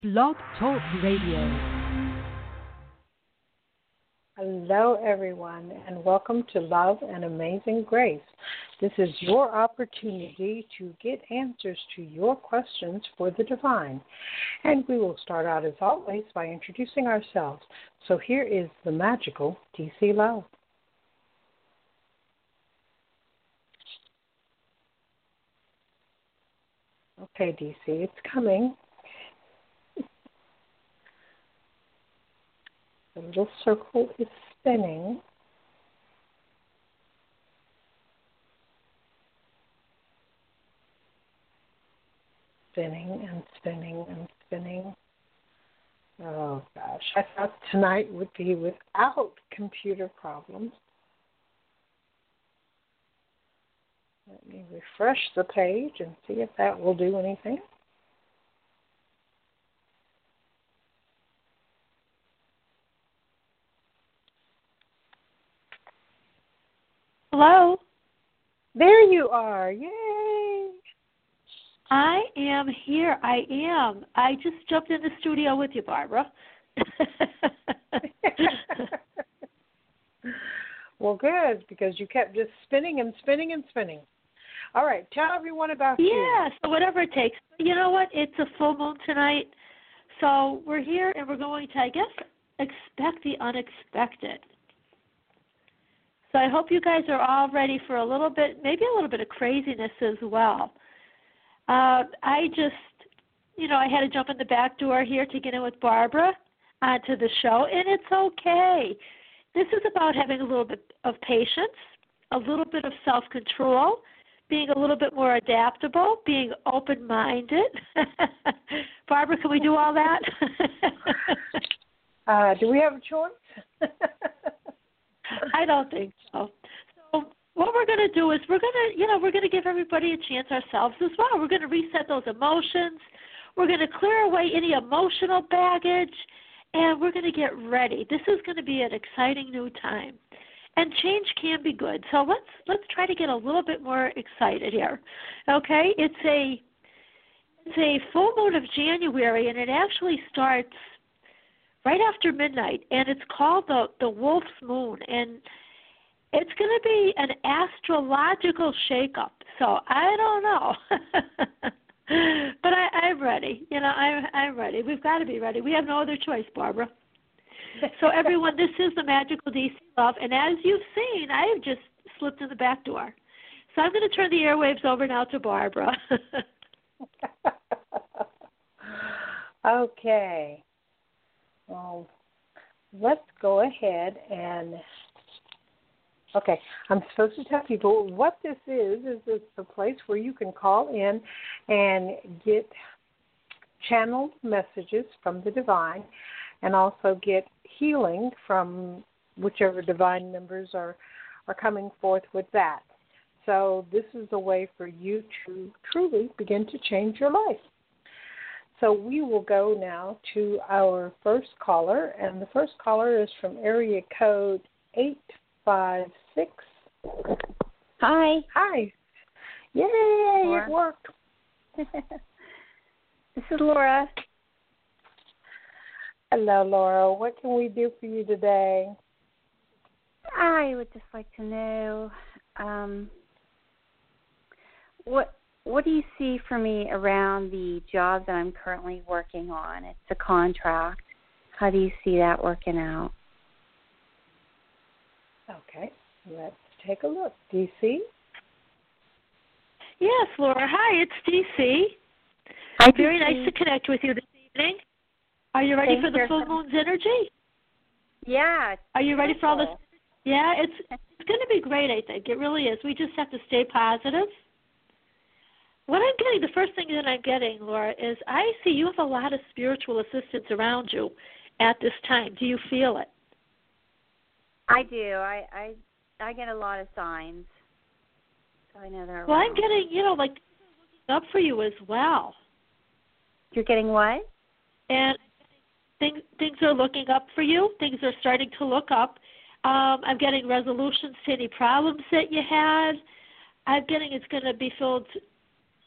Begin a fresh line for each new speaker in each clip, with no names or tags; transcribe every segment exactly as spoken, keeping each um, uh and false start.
Blog Talk Radio.
Hello, everyone, and welcome to Love and Amazing Grace. This is your opportunity to get answers to your questions for the divine. And we will start out, as always, by introducing ourselves. So here is the magical D C Love. Okay, D C, it's coming. The little circle is spinning. Spinning and spinning and spinning. Oh, gosh. I thought tonight would be without computer problems. Let me refresh the page and see if that will do anything.
Hello.
There you are. Yay.
I am here. I am. I just jumped in the studio with you, Barbara.
Well, good, because you kept just spinning and spinning and spinning. All right, tell everyone about
yeah,
you.
Yeah, so whatever it takes. You know what? It's a full moon tonight, so we're here and we're going to, I guess, expect the unexpected. So I hope you guys are all ready for a little bit, maybe a little bit of craziness as well. Uh, I just, you know, I had to jump in the back door here to get in with Barbara onto the show, and it's okay. This is about having a little bit of patience, a little bit of self-control, being a little bit more adaptable, being open-minded. Barbara, can we do all that?
uh, do we have a choice?
I don't think so. So what we're going to do is we're going to, you know, we're going to give everybody a chance ourselves as well. We're going to reset those emotions. We're going to clear away any emotional baggage, and we're going to get ready. This is going to be an exciting new time, and change can be good. So let's let's try to get a little bit more excited here. Okay, it's a it's a full moon of January, and it actually starts right after midnight, and it's called the, the Wolf's Moon, and it's going to be an astrological shakeup. So I don't know, but I, I'm ready. You know, I'm, I'm ready. We've got to be ready. We have no other choice, Barbara. So everyone, this is the magical D C Love, and as you've seen, I have just slipped in the back door. So I'm going to turn the airwaves over now to Barbara.
Okay. Well, let's go ahead and, okay, I'm supposed to tell people what this is, is it's a place where you can call in and get channeled messages from the divine and also get healing from whichever divine members are, are coming forth with that. So this is a way for you to truly begin to change your life. So we will go now to our first caller, and the first caller is from area code eight five six.
Hi.
Hi. Yay,
Laura.
it worked.
This is Laura.
Hello, Laura. What can we do for you today?
I would just like to know um, what what do you see for me around the job that I'm currently working on? It's a contract. How do you see that working out?
Okay, let's take a look. D C?
Yes, Laura. Hi, it's D C.
Hi,
Very
D C.
nice to connect with you this evening. Are you ready
Thank
for the
you.
full moon's energy?
Yeah.
Are you ready for all this?
beautiful.
Yeah, it's it's going to be great, I think. It really is. We just have to stay positive. What I'm getting, the first thing that I'm getting, Laura, is I see you have a lot of spiritual assistance around you at this time. Do you feel it?
I do. I, I I get a lot of signs. So I know they're
Well,
around.
I'm getting, you know, like up for you as well.
You're getting what?
And things things are looking up for you. Things are starting to look up. Um, I'm getting resolutions to any problems that you had. I'm getting it's going to be filled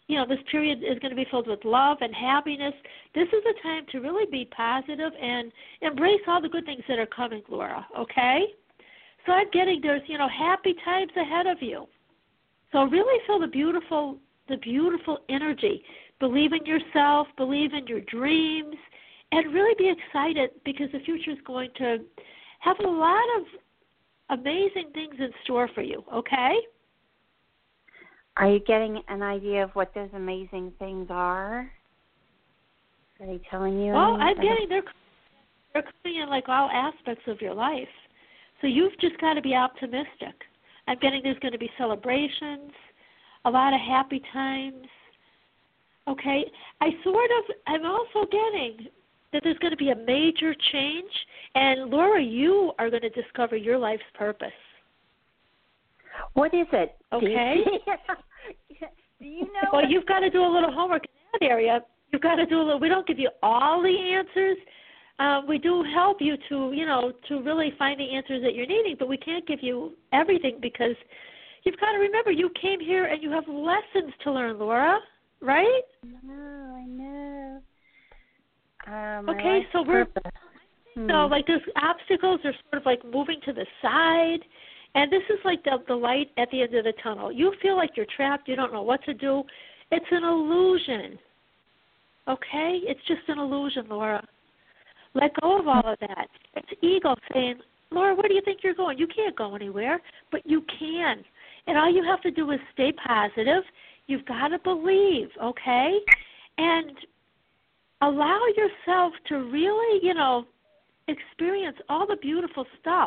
you know, this period is going to be filled with love and happiness. This is a time to really be positive and embrace all the good things that are coming, Laura, okay? So I'm getting there's, you know, happy times ahead of you. So really feel the beautiful, the beautiful energy. Believe in yourself, believe in your dreams, and really be excited because the future is going to have a lot of amazing things in store for you, okay?
Are you getting an idea of what those amazing things are? Are they telling you?
Well,
any?
I'm getting, they're, they're coming in like all aspects of your life. So you've just got to be optimistic. I'm getting there's going to be celebrations, a lot of happy times. Okay, I sort of, I'm also getting that there's going to be a major change, and Laura, you are going to discover your life's purpose.
What is it?
Okay.
Do you know?
Well, you've got to do a little homework in that area. You've got to do a little. We don't give you all the answers. Um, we do help you to, you know, to really find the answers that you're needing, but we can't give you everything because you've got to remember you came here and you have lessons to learn, Laura, right?
No, I know. Um,
okay,
like
so we're,
hmm.
so like those obstacles are sort of like moving to the side, and this is like the, the light at the end of the tunnel. You feel like you're trapped, you don't know what to do. It's an illusion, okay? It's just an illusion, Laura. Let go of all of that. It's ego saying, Laura, where do you think you're going? You can't go anywhere, but you can. And all you have to do is stay positive. You've got to believe, okay? And allow yourself to really, you know, experience all the beautiful stuff.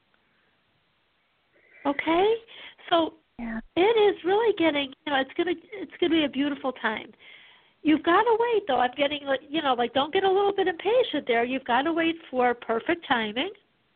Okay? So
yeah.
It is really getting, you know, it's going to it's going to be a beautiful time. You've got to wait, though. I'm getting, you know, like, don't get a little bit impatient there. You've got to wait for perfect timing.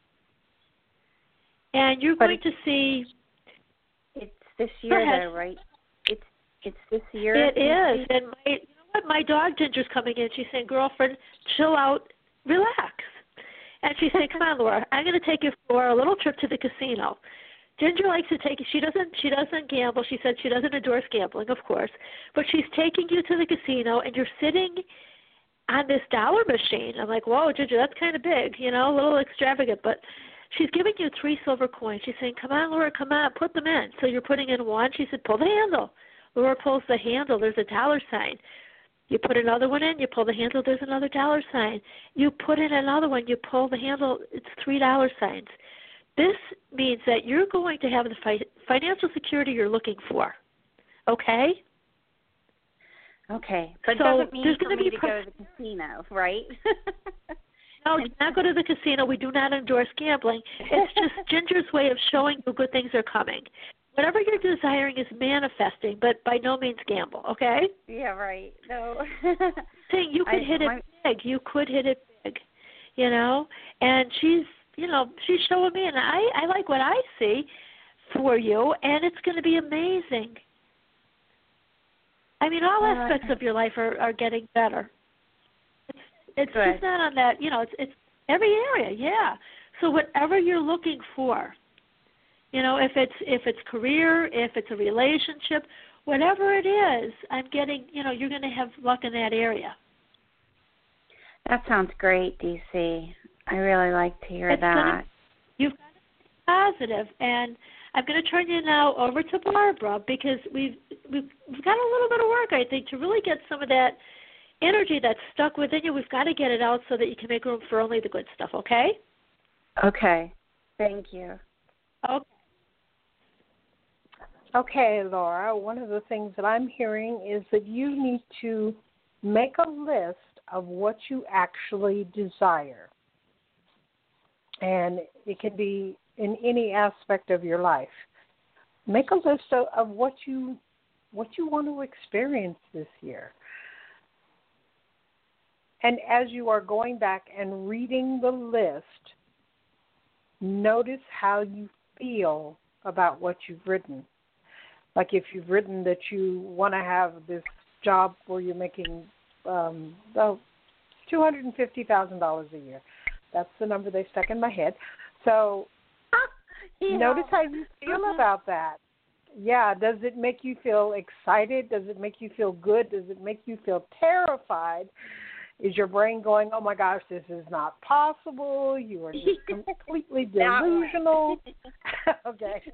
And you're
but
going to see.
It's this year, though, right? It's it's this year.
It is. And my, you know what? My dog Ginger's coming in. She's saying, girlfriend, chill out, relax. And she's saying, come on, Laura, I'm going to take you for a little trip to the casino. Ginger likes to take. She doesn't. She doesn't gamble. She said she doesn't endorse gambling, of course. But she's taking you to the casino, and you're sitting on this dollar machine. I'm like, whoa, Ginger, that's kind of big, you know, a little extravagant. But she's giving you three silver coins. She's saying, come on, Laura, come on, put them in. So you're putting in one. She said, pull the handle. Laura pulls the handle. There's a dollar sign. You put another one in. You pull the handle. There's another dollar sign. You put in another one. You pull the handle. It's three dollar signs. This means that you're going to have the fi- financial security you're looking for, okay?
Okay, but
so
it doesn't mean
there's
for
going
me
to be
to
pro-
go to the casino, right?
No, do not go to the casino. We do not endorse gambling. It's just Ginger's way of showing you good things are coming. Whatever you're desiring is manifesting, but by no means gamble, okay?
Yeah, right. No.
Saying you could
I,
hit it
my...
big. You could hit it big, you know? And she's... You know, she's showing me, and I, I like what I see for you, and it's going to be amazing. I mean, all aspects of your life are, are getting better. It's, it's
Good.
just not on that, you know, it's, it's every area, yeah. So whatever you're looking for, you know, if it's if it's career, if it's a relationship, whatever it is, I'm getting, you know, you're going to have luck in that area.
That sounds great, D C. I really like to hear
it's
that.
Gonna, you've got to be positive, and I'm going to turn you now over to Barbara because we've, we've we've got a little bit of work, I think, to really get some of that energy that's stuck within you. We've got to get it out so that you can make room for only the good stuff, okay?
Okay. Thank you.
Okay.
Okay, Laura, one of the things that I'm hearing is that you need to make a list of what you actually desire. And it can be in any aspect of your life. Make a list of, of what you what you want to experience this year. And as you are going back and reading the list, notice how you feel about what you've written. Like if you've written that you want to have this job where you're making um, oh, two hundred fifty thousand dollars a year. That's the number they stuck in my head. So
yeah.
Notice how you feel about that. yeah, does it make you feel excited? Does it make you feel good? Does it make you feel terrified? Is your brain going, oh my gosh, this is not possible? You are just completely delusional. Okay.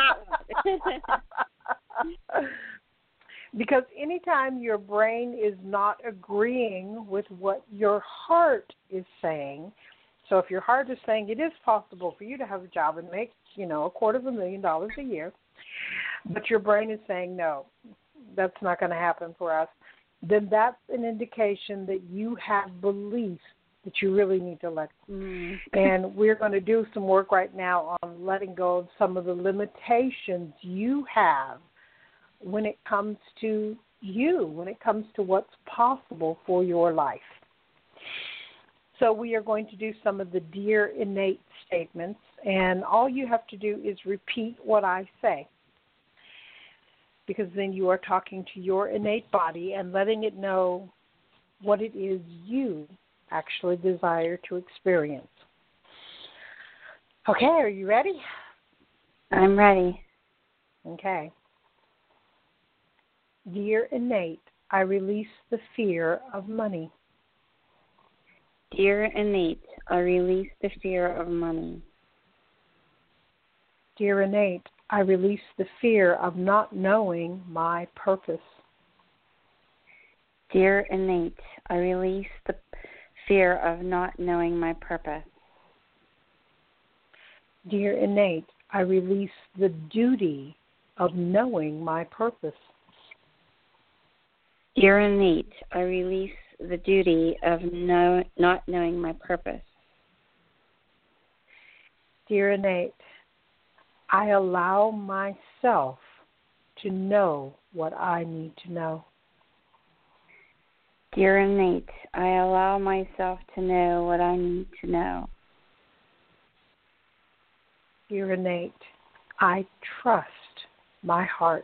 Because anytime your brain is not agreeing with what your heart is saying, so if your heart is saying it is possible for you to have a job and make, you know, a quarter of a million dollars a year, but your brain is saying, no, that's not going to happen for us, then that's an indication that you have beliefs that you really need to let go. Mm. And we're going to do some work right now on letting go of some of the limitations you have when it comes to you, when it comes to what's possible for your life. So we are going to do some of the Dear Innate statements, and all you have to do is repeat what I say, because then you are talking to your innate body and letting it know what it is you actually desire to experience. Okay, are you ready?
I'm ready.
Okay. Dear Innate, I release the fear of money.
Dear Innate, I release the fear of money.
Dear Innate, I release the fear of not knowing my purpose.
Dear Innate, I release the fear of not knowing my purpose.
Dear Innate, I release the duty of knowing my purpose.
Dear Innate, I release the duty of know, not knowing my purpose.
Dear Innate, I allow myself to know what I need to know.
Dear Innate, I allow myself to know what I need to know.
Dear Innate, I trust my heart.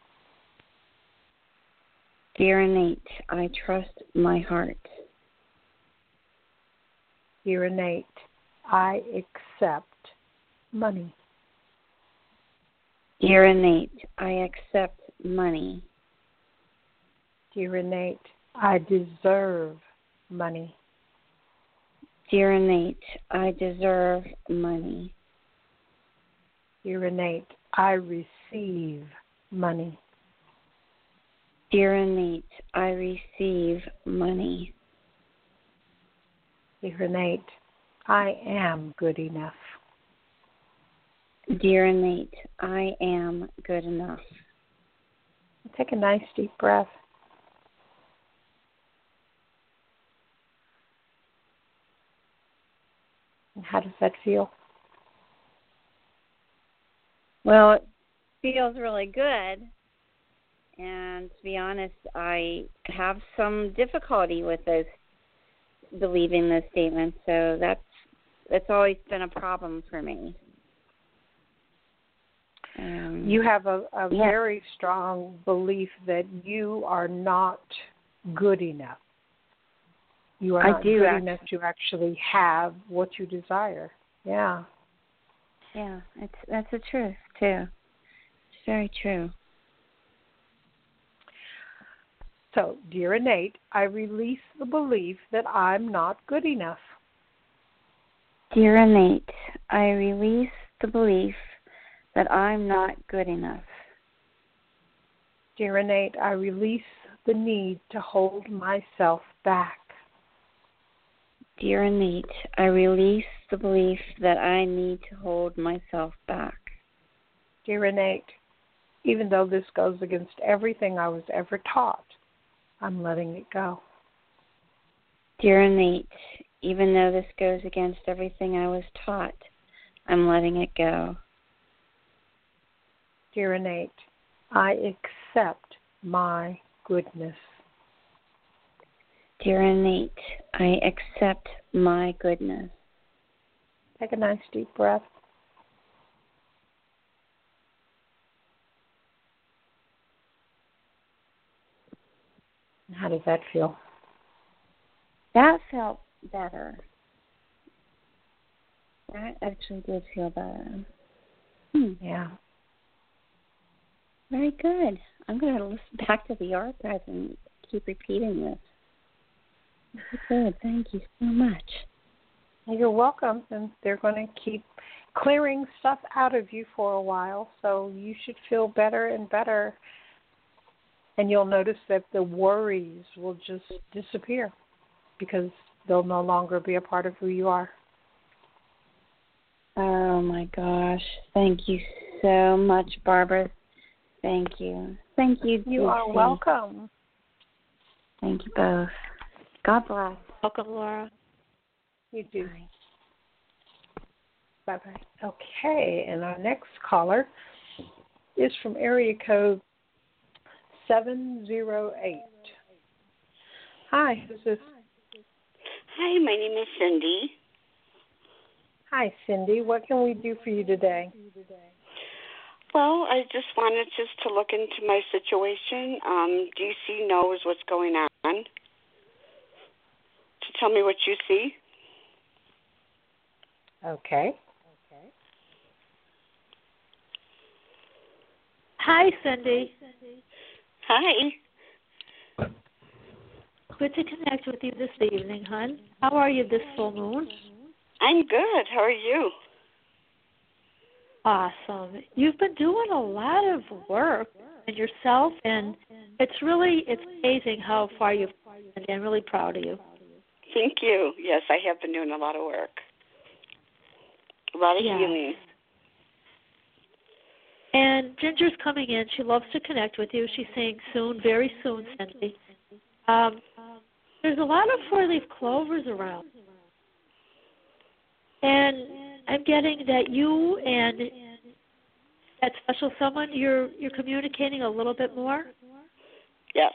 Dear Innate, I trust my heart.
Dear Innate, I accept money.
Dear Innate, I accept money.
Dear Innate, I deserve money.
Dear Innate, I deserve money.
Dear Innate, I receive money.
Dear Innate, I receive money.
Dear Innate, I am good enough.
Dear Innate, I am good enough.
Take a nice deep breath. And how does that feel?
Well, it feels really good. And to be honest, I have some difficulty with those, believing those statements. So that's that's always been a problem for me. Um,
you have a, a
yeah.
very strong belief that you are not good enough. You are
I
not
do
good
actually.
enough to actually have what you desire. Yeah.
Yeah, it's that's the truth too. It's very true.
So, dear Innate, I release the belief that I'm not good enough.
Dear Innate, I release the belief that I'm not good enough.
Dear Innate, I release the need to hold myself back.
Dear Innate, I release the belief that I need to hold myself back.
Dear Innate, even though this goes against everything I was ever taught, I'm letting it go.
Dear Innate, even though this goes against everything I was taught, I'm letting it go.
Dear Innate, I accept my goodness.
Dear Innate, I accept my goodness.
Take a nice deep breath. How does that feel?
That felt better. That actually did feel better. Hmm.
Yeah.
Very good. I'm going to listen back to the archives and keep repeating this. Very good. Thank you so much.
You're welcome. And they're going to keep clearing stuff out of you for a while, so you should feel better and better. And you'll notice that the worries will just disappear because they'll no longer be a part of who you are.
Oh, my gosh. Thank you so much, Barbara. Thank you. Thank you,
You are
Dixie.
welcome.
Thank you both. God bless.
Welcome, Laura.
You do. Bye-bye. Okay, and our next caller is from area code seven zero eight. Hi, who's this?
Hi, my name is Cindy.
Hi, Cindy. What can we do for you today?
Well, I just wanted just to look into my situation. Um, D C knows what's going on. To tell me what you see.
Okay.
Hi, Cindy.
Hi.
Good to connect with you this evening, hon. How are you this full moon?
I'm good. How are you?
Awesome. You've been doing a lot of work on yourself, and it's really it's amazing how far you've come. And I'm really proud of you.
Thank you. Yes, I have been doing a lot of work. A lot of
Yeah.
healing.
And Ginger's coming in. She loves to connect with you. She's saying soon, very soon, Cindy. Um, there's a lot of four-leaf clovers around. And I'm getting that you and that special someone, you're you're communicating a little bit more.
Yes.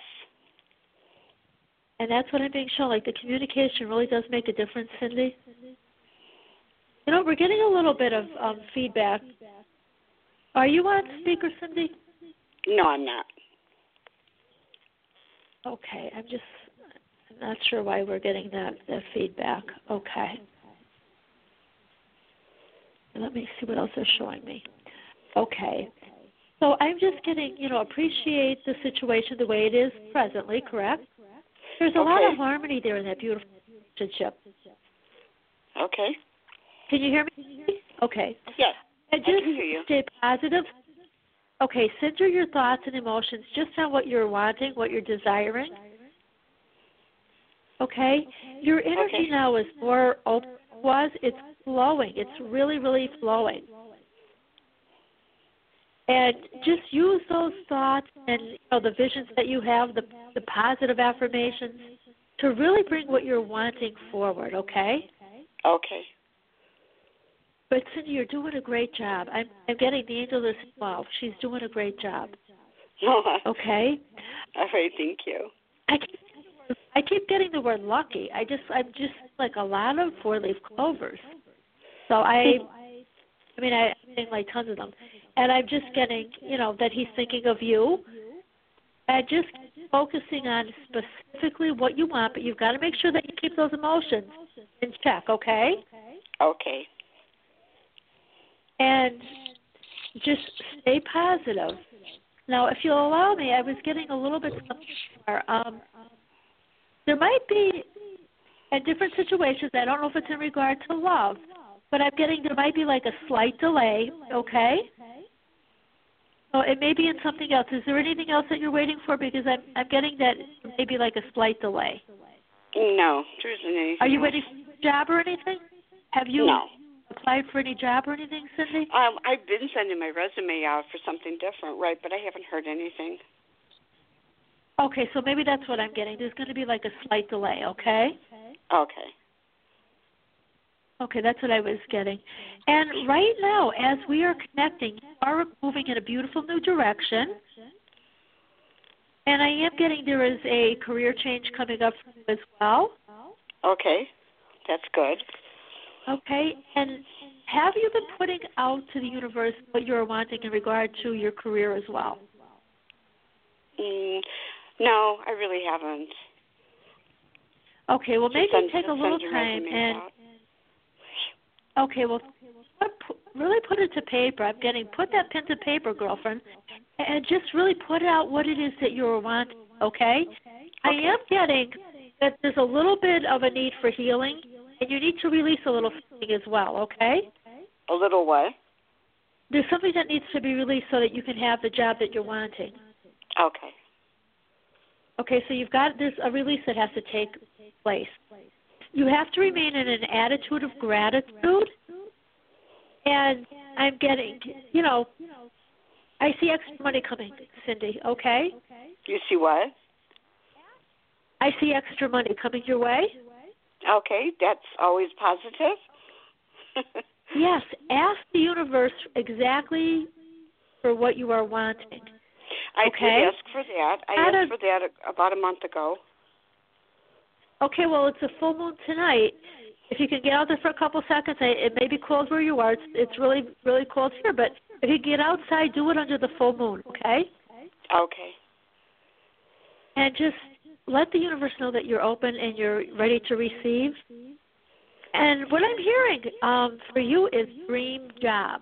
And that's what I'm being shown. Like the communication really does make a difference, Cindy. You know, we're getting a little bit of um, feedback. Are you on speaker, Cindy?
No, I'm not.
Okay, I'm just I'm not sure why we're getting that, that feedback. Okay. Let me see what else they're showing me. Okay. So I'm just getting, you know, appreciate the situation the way it is presently, correct? There's a
Okay.
lot of harmony there in that beautiful relationship.
Okay.
Can you hear me? Okay.
Yes.
And
I
just
can hear you.
stay positive. Okay, center your thoughts and emotions just on what you're wanting, what you're desiring. Okay? Your energy
Okay.
now is more open than it was. It's flowing. It's really, really flowing. And just use those thoughts and you know, the visions that you have, the, the positive affirmations, to really bring what you're wanting forward, okay?
Okay.
But Cindy, you're doing a great job. I'm, I'm getting the angel is involved. She's doing a great job. Okay?
All right, thank you.
I keep, I keep getting the word lucky. I just, I'm just like a lot of four-leaf clovers. So I, I mean, I, I'm getting like tons of them. And I'm just getting, you know, that he's thinking of you. And just focusing on specifically what you want, but you've got to make sure that you keep those emotions in check, okay?
Okay.
And just stay positive. Now, if you'll allow me, I was getting a little bit more. Um, there might be, in different situations, I don't know if it's in regard to love, but I'm getting there might be like a slight delay, okay? So it may be in something else. Is there anything else that you're waiting for? Because I'm, I'm getting that maybe like a slight delay.
No, there isn't anything.
Are you
else.
waiting for a job or anything? Have you
No.
applied for any job or anything, Cindy?
Um, I've been sending my resume out for something different, right, but I haven't heard anything.
Okay, so maybe that's what I'm getting. There's going to be like a slight delay, okay?
Okay.
Okay, that's what I was getting. And right now, as we are connecting, you are moving in a beautiful new direction. And I am getting there is a career change coming up for you as well.
Okay. That's good.
Okay, and have you been putting out to the universe what you're wanting in regard to your career as well?
Mm, no, I really haven't.
Okay, well,
Just
maybe
send,
take a
send
little
your
time
resumes
and
out.
okay, well, put- really put it to paper. I'm getting put that pen to paper, girlfriend, and just really put out what it is that you're wanting, okay?
okay?
I am getting that there's a little bit of a need for healing, and you need to release a little feeling as well, okay?
A little what?
There's something that needs to be released so that you can have the job that you're wanting.
Okay.
Okay, so you've got, there's a release that has to take place. You have to remain in an attitude of gratitude, and I'm getting, you know, I see extra money coming, Cindy, okay?
You see what?
I see extra money coming your way.
Okay, that's always positive.
Yes, ask the universe exactly for what you are wanting.
I
okay?
did ask for that. I
How
asked
to,
for that about a month ago.
Okay, well, it's a full moon tonight. If you can get out there for a couple seconds, I, it may be cold where you are. It's, it's really, really cold here, but if you get outside, do it under the full moon, okay?
Okay.
And just let the universe know that you're open and you're ready to receive. And what I'm hearing um, for you is dream job.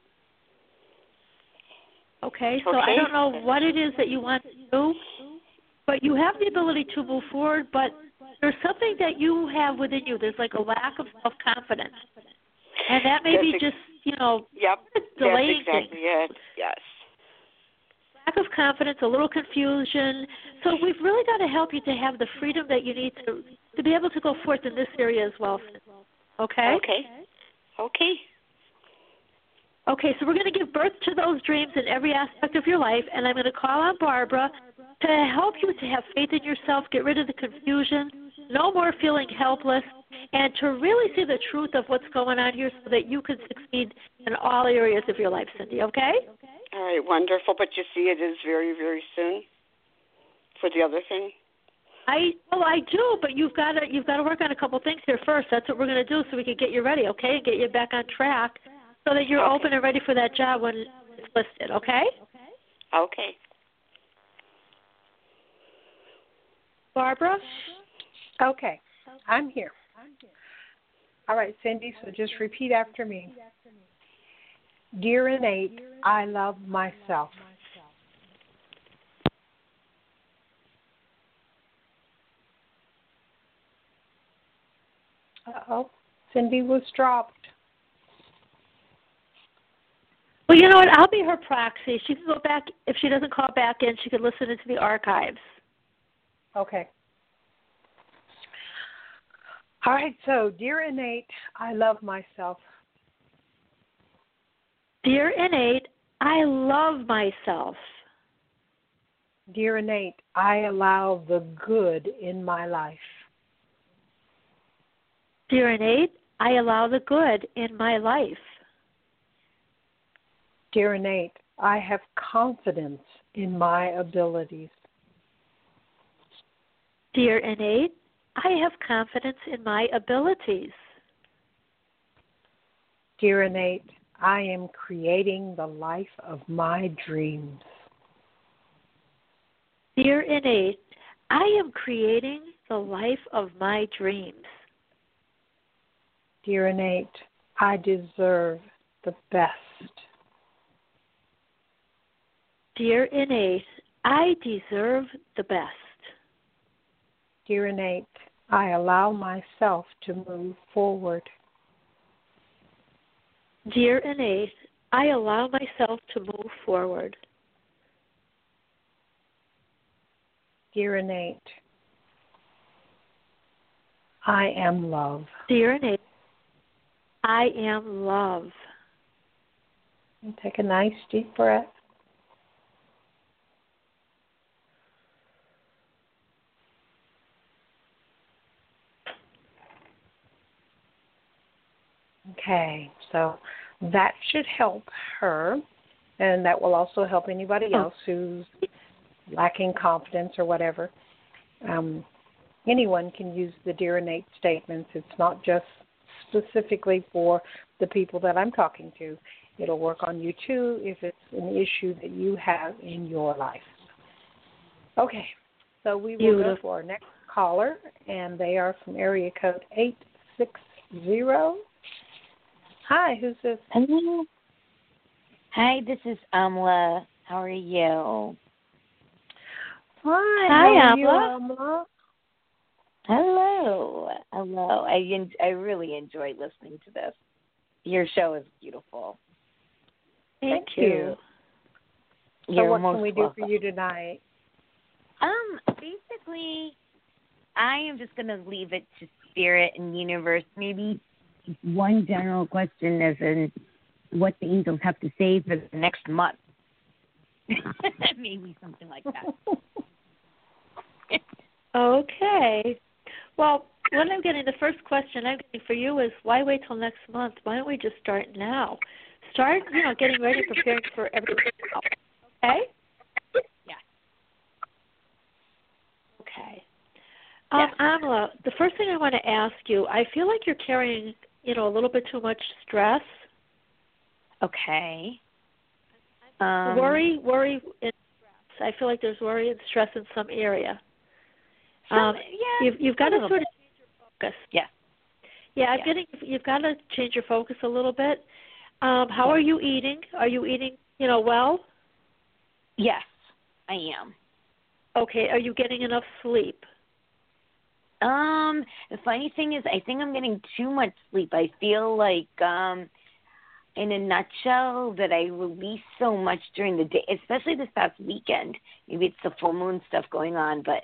Okay, so
okay.
I don't know what it is that you want to do, but you have the ability to move forward, but there's something that you have within you. There's like a lack of self-confidence. And that may
that's
be
ex-
just, you know,
yep,
delaying
that's exactly
things.
it, yes.
Lack of confidence, a little confusion. So we've really got to help you to have the freedom that you need to to be able to go forth in this area as well. Okay?
Okay. Okay.
Okay, so we're going to give birth to those dreams in every aspect of your life, and I'm going to call on Barbara to help you to have faith in yourself, get rid of the confusion, no more feeling helpless, and to really see the truth of what's going on here so that you can succeed in all areas of your life, Cindy, okay?
All right, wonderful. But you see it is very, very soon for the other thing?
I well, I do, but you've got to you've got to work on a couple things here first. That's what we're going to do, so we can get you ready, okay, and get you back on track, so that you're
okay.
open and ready for that job when it's listed, okay?
Okay.
Barbara?
Okay, I'm here. All right, Cindy, so just repeat after me. Dear innate, I love myself. Uh-oh, Cindy was dropped.
Well, you know what? I'll be her proxy. She can go back. If she doesn't call back in, she can listen into the archives.
Okay. All right, so dear innate, I love myself.
Dear innate, I love myself.
Dear innate, I allow the good in my life.
Dear innate, I allow the good in my life.
Dear innate, I have confidence in my abilities.
Dear innate, I have confidence in my abilities.
Dear innate, I am creating the life of my dreams.
Dear innate, I am creating the life of my dreams.
Dear innate, I deserve the best.
Dear innate, I deserve the best.
Dear innate, I allow myself to move forward.
Dear innate, I allow myself to move forward.
Dear innate, I am love.
Dear innate, I am love.
And take a nice deep breath. Okay, so that should help her, and that will also help anybody else who's lacking confidence or whatever. Um, anyone can use the Dear Innate statements. It's not just specifically for the people that I'm talking to. It'll work on you too if it's an issue that you have in your life. Okay, so we will
Beautiful.
go for our next caller, and they are from area code eight six zero. Hi, who's this?
Hello. Hi, this is Amla. How are you?
Hi,
Hi,
how are you,
Amla.
Amla?
Hello. Hello. I en- I really enjoyed listening to this. Your show is beautiful.
Thank,
Thank you. So
You're
what
most
can we do
welcome.
for you tonight?
Um, basically, I am just going to leave it to spirit and universe. Maybe one general question as in what the angels have to say for the next month. Maybe something like that.
Okay. Well, what I'm getting, the first question I'm getting for you is, why wait till next month? Why don't we just start now? Start, you know, getting ready, preparing for everything else. Okay?
Yeah.
Okay. Um,
Yes.
Amla, the first thing I want to ask you, I feel like you're carrying, you know, a little bit too much stress.
Okay. Um,
worry, worry, and stress. I feel like there's worry and stress in some area.
some,
Um,
yeah.
you've, you've got to sort of change your focus.
Yeah.
Yeah, I'm
Yeah.
getting. You've got to change your focus a little bit. Um, how
Yeah.
are you eating? Are you eating, you know, well?
Yes, I am.
Okay. Are you getting enough sleep?
Um, the funny thing is, I think I'm getting too much sleep. I feel like, um, in a nutshell, that I release so much during the day, especially this past weekend. Maybe it's the full moon stuff going on, but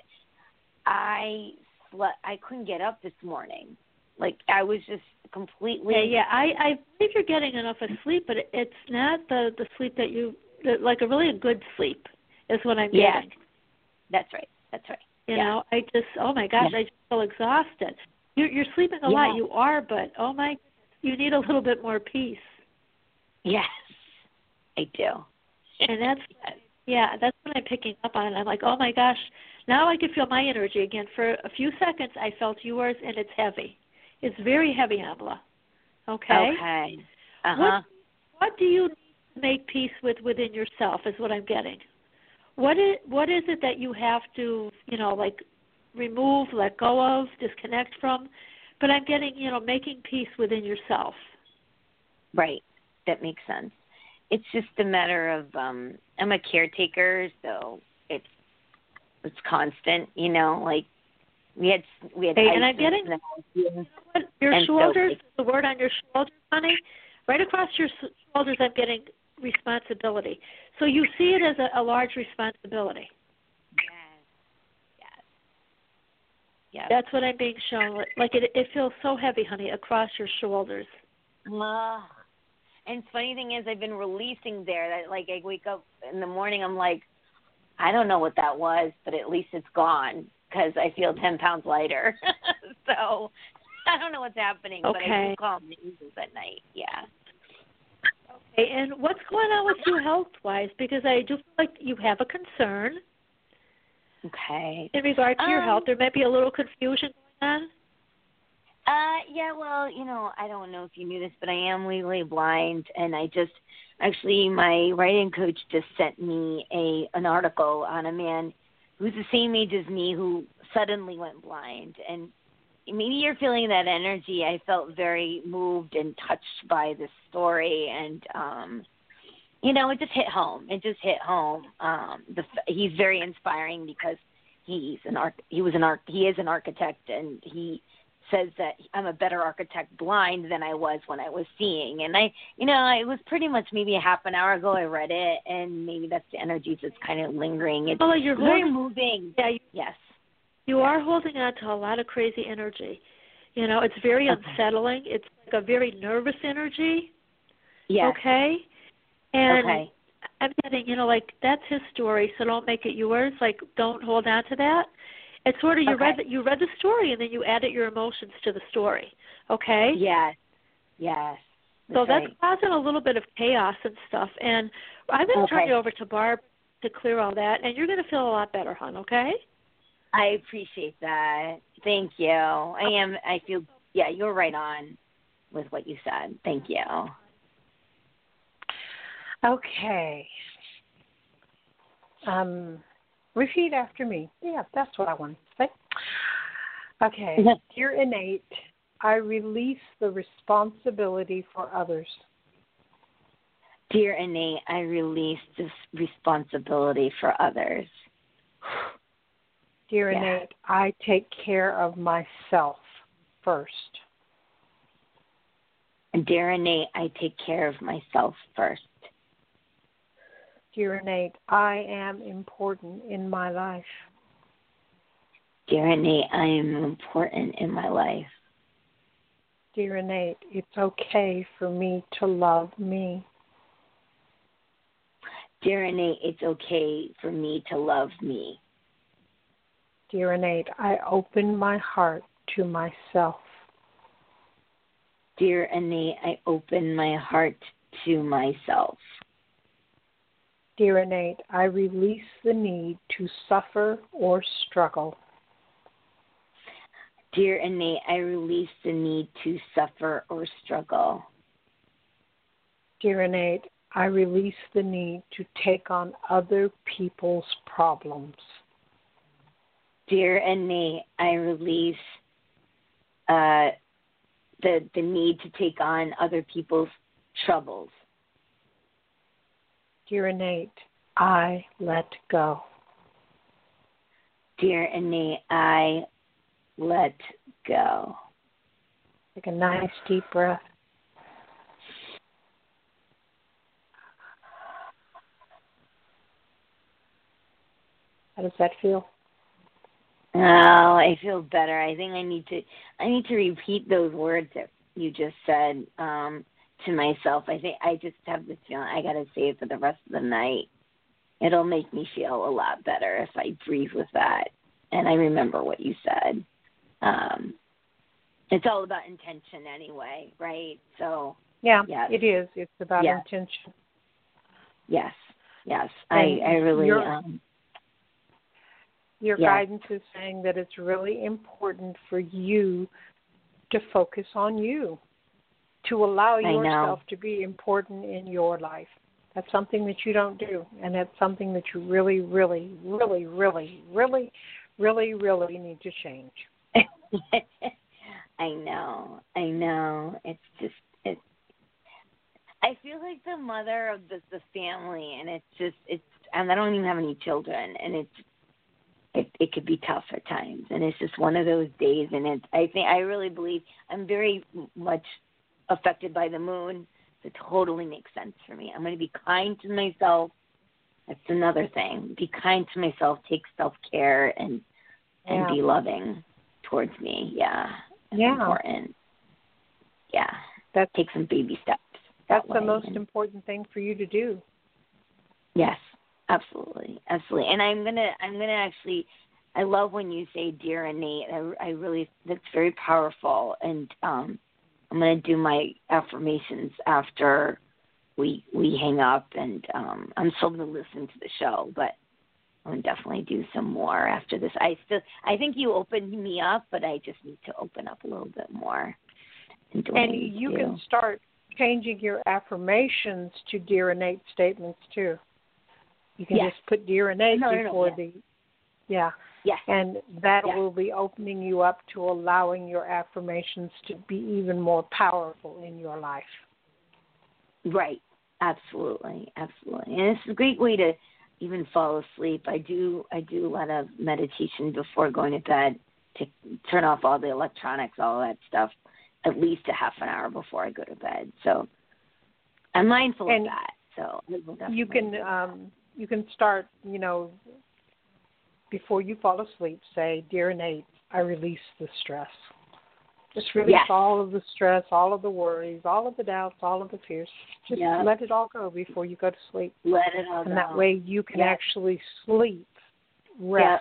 I slept, I couldn't get up this morning. Like, I was just completely.
Yeah, yeah. I, I believe you're getting enough of sleep, but it, it's not the the sleep that you the, like a really a good sleep is what I'm
Yeah.
getting.
That's right. That's right.
You
yeah.
know, I just oh my gosh,
Yeah.
I just feel exhausted. You're you're sleeping a
Yeah.
lot. You are, but oh my, you need a little bit more peace.
Yes, I do.
And that's yeah, that's what I'm picking up on. I'm like, oh my gosh, now I can feel my energy again. For a few seconds, I felt yours, and it's heavy. It's very heavy, Amla. Okay.
Okay. Uh huh.
What, what do you need to make peace with within yourself? Is what I'm getting. What is what is it that you have to, you know, like remove, let go of, disconnect from? But I'm getting, you know, making peace within yourself.
Right. That makes sense. It's just a matter of um I'm a caretaker, so it's it's constant, you know, like we had we had
Hey,
ice
and I'm getting
in the house,
you know what, your
and
shoulders,
so,
the word on your shoulders, honey, right across your s- shoulders I'm getting responsibility. So you see it as a, a large responsibility.
yes, yes, yes.
That's what I'm being shown. Like it, it feels so heavy, honey, across your shoulders.
Uh, and funny thing is, I've been releasing there. That like I wake up in the morning, I'm like, I don't know what that was, but at least it's gone because I feel ten pounds lighter. So I don't know what's happening,
Okay.
but I do calm the angels at night. Yeah.
Okay, and what's going on with you health-wise? Because I do feel like you have a concern
Okay.
in regard to
um,
your health. There might be a little confusion going on.
Uh, yeah, well, you know, I don't know if you knew this, but I am legally blind, and I just, actually, my writing coach just sent me a an article on a man who's the same age as me who suddenly went blind, and maybe you're feeling that energy. I felt very moved and touched by this story, and, um, you know, it just hit home. It just hit home. Um, the he's very inspiring because he's an arch, he was an arch, he is an architect, and he says that I'm a better architect blind than I was when I was seeing. And I, you know, it was pretty much maybe a half an hour ago I read it, and maybe that's the energy that's kind of lingering. It's
Oh, you're
very
holding,
moving.
yeah, you,
Yes.
you are holding on to a lot of crazy energy. You know, it's very
Okay.
unsettling. It's like a very nervous energy.
Yes.
Okay. And
Okay.
I'm getting, you know, like that's his story, so don't make it yours. Like, don't hold on to that. It's sort of you
Okay.
read the, you read the story and then you added your emotions to the story. Okay.
Yes. Yes.
So
That's
that's
right.
causing a little bit of chaos and stuff. And I'm going to
Okay.
turn you over to Barb to clear all that, and you're going to feel a lot better, hon. Okay.
I appreciate that. Thank you. I am, I feel, yeah, you're right on with what you said. Thank you.
Okay. Um, repeat after me. Yeah, that's what I want to say. Okay. Dear Innate, I release the responsibility for others.
Dear Innate, I release this responsibility for others.
Dear
Yeah.
Innate, I take care of myself first.
And dear Innate, I take care of myself first.
Dear Innate, I am important in my life.
Dear Innate, I am important in my life.
Dear Innate, it's okay for me to love me.
Dear Innate, it's okay for me to love me.
Dear Innate, I open my heart to myself.
Dear Innate, I open my heart to myself.
Dear Innate, I release the need to suffer or struggle.
Dear Innate, I release the need to suffer or struggle.
Dear Innate, I release the need to take on other people's problems.
Dear Innate, I release uh, the the need to take on other people's troubles.
Dear Innate, I let go.
Dear Innate, I let go.
Take a nice deep breath. How does that feel?
Oh, I feel better. I think I need to I need to repeat those words that you just said um, to myself. I think I just have this feeling I got to say it for the rest of the night. It'll make me feel a lot better if I breathe with that and I remember what you said. Um, it's all about intention anyway, right? So
Yeah,
yes.
it is. It's about
yes.
intention.
Yes, yes.
And
I, I really...
your,
um,
your
yeah.
guidance is saying that it's really important for you to focus on you, to allow yourself to be important in your life. That's something that you don't do, and that's something that you really, really, really, really, really, really, really need to change.
I know, I know. It's just, it's. I feel like the mother of the the family, and it's just, it's. And I don't even have any children, and it's, it it could be tough at times, and it's just one of those days. And it's, I think, I really believe I'm very much affected by the moon. So it totally makes sense for me. I'm going to be kind to myself. That's another thing. Be kind to myself. Take self care and and
Yeah.
be loving towards me. Yeah. It's
yeah.
important. Yeah.
That's,
Take some baby steps.
That's
that
the
way.
most
and,
important thing for you to do.
Yes, absolutely. Absolutely. And I'm gonna I'm gonna actually I love when you say dear Innate. I, I really that's very powerful, and um I'm gonna do my affirmations after we we hang up, and um I'm still gonna listen to the show, but I'm gonna definitely do some more after this. I still I think you opened me up, but I just need to open up a little bit more. And,
And you
do.
can start changing your affirmations to dear Innate statements too. You can
yes.
just put dear Innate
no, no,
before
no,
the yeah.
Yes.
And that
yes.
will be opening you up to allowing your affirmations to be even more powerful in your life.
Right. Absolutely. Absolutely. And it's a great way to even fall asleep. I do I do a lot of meditation before going to bed to turn off all the electronics, all that stuff, at least a half an hour before I go to bed. So I'm mindful
and
of that. So
you can um, you can start, you know, before you fall asleep, say, dear Innate, I release the stress. Just release
yes.
all of the stress, all of the worries, all of the doubts, all of the fears. Just
yep.
let it all go before you go to sleep.
Let it all
and
go.
And that way you can
yep.
actually sleep, rest.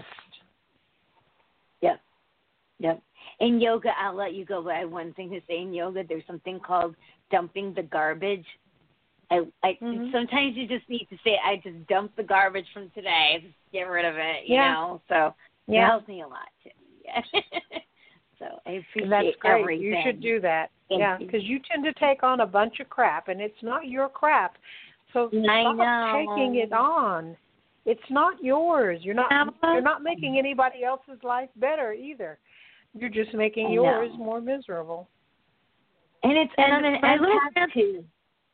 Yep. Yep. In yoga, I'll let you go, but I have one thing to say. In yoga, there's something called dumping the garbage. I, I
mm-hmm.
Sometimes you just need to say, I just dump the garbage from today. Just get rid of it, you
yeah.
know. So
yeah.
it helps me a lot, too. Yeah. So I appreciate
That's great.
everything.
You should do that.
Thank
yeah, because you. you tend to take on a bunch of crap, and it's not your crap. So
I
stop
know.
taking it on. It's not yours. You're not. You're not making anybody else's life better either. You're just making
I
yours
know.
more miserable.
And it's
And
and I'm an
my little
empath too.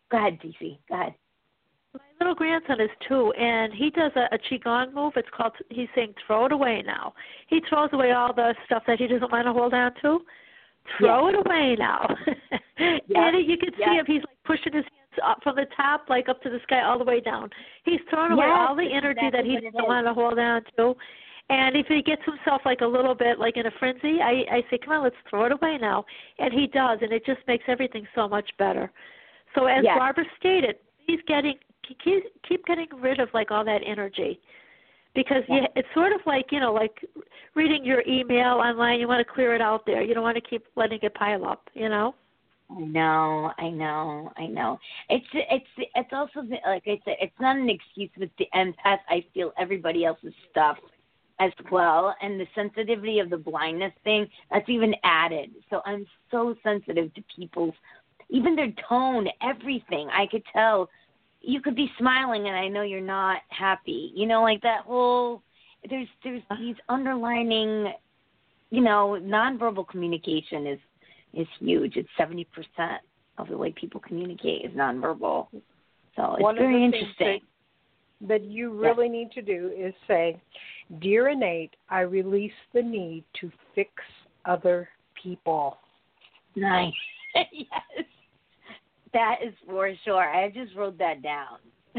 Go ahead, D C. Go ahead.
My little grandson is two, and he does a, a qigong move. It's called, he's saying, throw it away now. He throws away all the stuff that he doesn't want to hold on to. Throw yeah. it away now. Yeah. And you can see yeah. him, he's like pushing his hands up from the top, like up to the sky, all the way down. He's throwing away
yes,
all the energy
exactly
that he doesn't want to hold on to. And if he gets himself like a little bit like in a frenzy, I, I say, come on, let's throw it away now. And he does, and it just makes everything so much better. So as
yes.
Barbara stated, he's getting keep keep getting rid of like all that energy, because yeah. you, it's sort of like, you know, like reading your email online. You want to clear it out there. You don't want to keep letting it pile up. You know.
I know, I know, I know. It's it's it's also like I said, it's not an excuse with the empath. I feel everybody else's stuff as well, and the sensitivity of the blindness thing, that's even added. So I'm so sensitive to people's, even their tone, everything. I could tell. You could be smiling and I know you're not happy. You know, like that whole, there's there's these underlining, you know, nonverbal communication is is huge. It's seventy percent of the way people communicate is nonverbal. So it's
One
very
of the
interesting.
Things that, that you really yeah. need to do is say, Dear Innate, I release the need to fix other people.
Nice. Yes. That is for sure. I just wrote that down.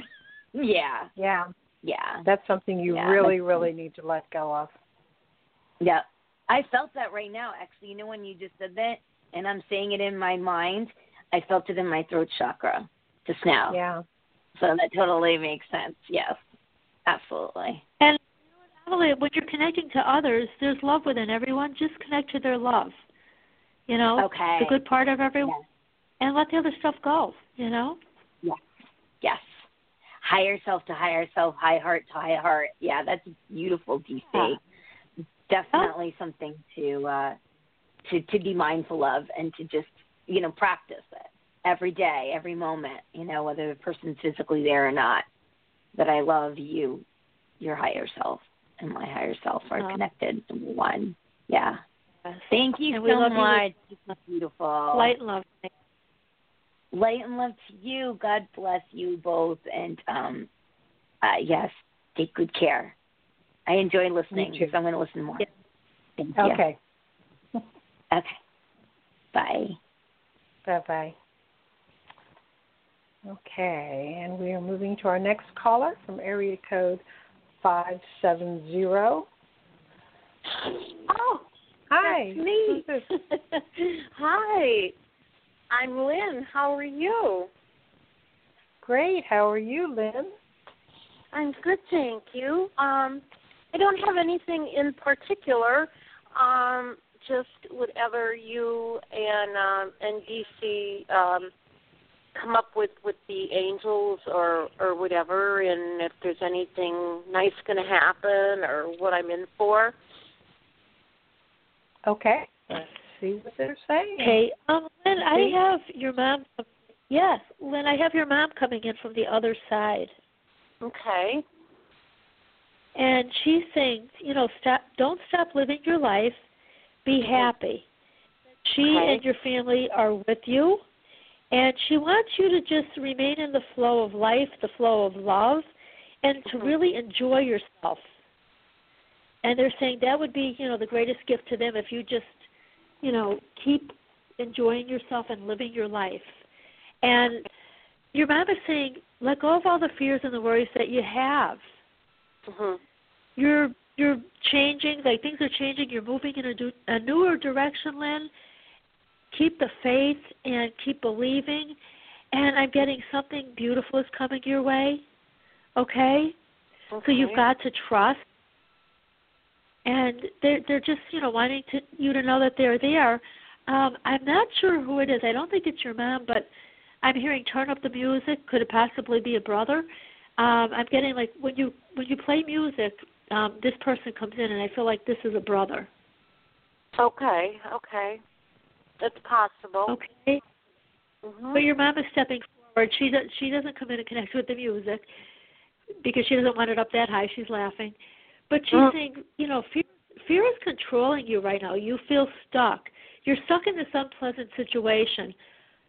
yeah.
Yeah.
Yeah.
That's something you
yeah,
really, really need to let go of.
Yeah. I felt that right now. Actually, you know when you just said that, and I'm saying it in my mind, I felt it in my throat chakra just now.
Yeah.
So
that totally makes sense. Yes. Absolutely.
And you know, when you're connecting to others, there's love within everyone. Just connect to their love. You know,
okay.
the good part of everyone.
Yes.
And let the other stuff go, you know?
Yes. Yes. Higher self to higher self, high heart to high heart. Yeah, that's beautiful, D C. Yeah. Definitely oh. something to uh, to to be mindful of and to just, you know, practice it every day, every moment, you know, whether the person's physically there or not. That I love you, your higher self, and my higher self are oh. connected in one. Yeah. Yes. Thank you
and
so
we love
much.
You.
It's beautiful.
Light and love.
Light and love to you. God bless you both. And, um, uh, yes, take good care. I enjoy listening, so I'm going to listen more.
Yeah.
Thank you.
Okay.
Okay. Bye.
Bye-bye. Okay, and we are moving to our next caller from area code five seven zero.
Oh,
hi.
That's me. Hi. I'm Lynn. How are you?
Great. How are you, Lynn?
I'm good, thank you. Um, I don't have anything in particular. Um, just whatever you and um, and D C um, come up with, with the angels or or whatever, and if there's anything nice going to happen or what I'm in for.
Okay. Let's see what they're saying.
Okay. Um, Lynn, I have your mom. Yes, Lynn, I have your mom coming in from the other side.
Okay.
And she's saying, you know, stop. Don't stop living your life. Be happy. She
okay.
and your family are with you, and she wants you to just remain in the flow of life, the flow of love, and to
mm-hmm.
really enjoy yourself. And they're saying that would be, you know, the greatest gift to them if you just, you know, keep enjoying yourself and living your life. And your mom is saying, let go of all the fears and the worries that you have.
Mm-hmm.
You're you're changing, like things are changing. You're moving in a, do, a newer direction, Lynn. Keep the faith and keep believing. And I'm getting something beautiful is coming your way. Okay?
okay.
So you've got to trust. And they're they're just, you know, wanting to you to know that they're there. Um, I'm not sure who it is. I don't think it's your mom, but I'm hearing turn up the music. Could it possibly be a brother? Um, I'm getting like when you when you play music, um, this person comes in, and I feel like this is a brother.
Okay, okay, that's possible.
Okay,
mm-hmm.
but your mom is stepping forward. She does, she doesn't come in and connect with the music because she doesn't want it up that high. She's laughing, but she's mm. saying, you know, fear fear is controlling you right now. You feel stuck. You're stuck in this unpleasant situation.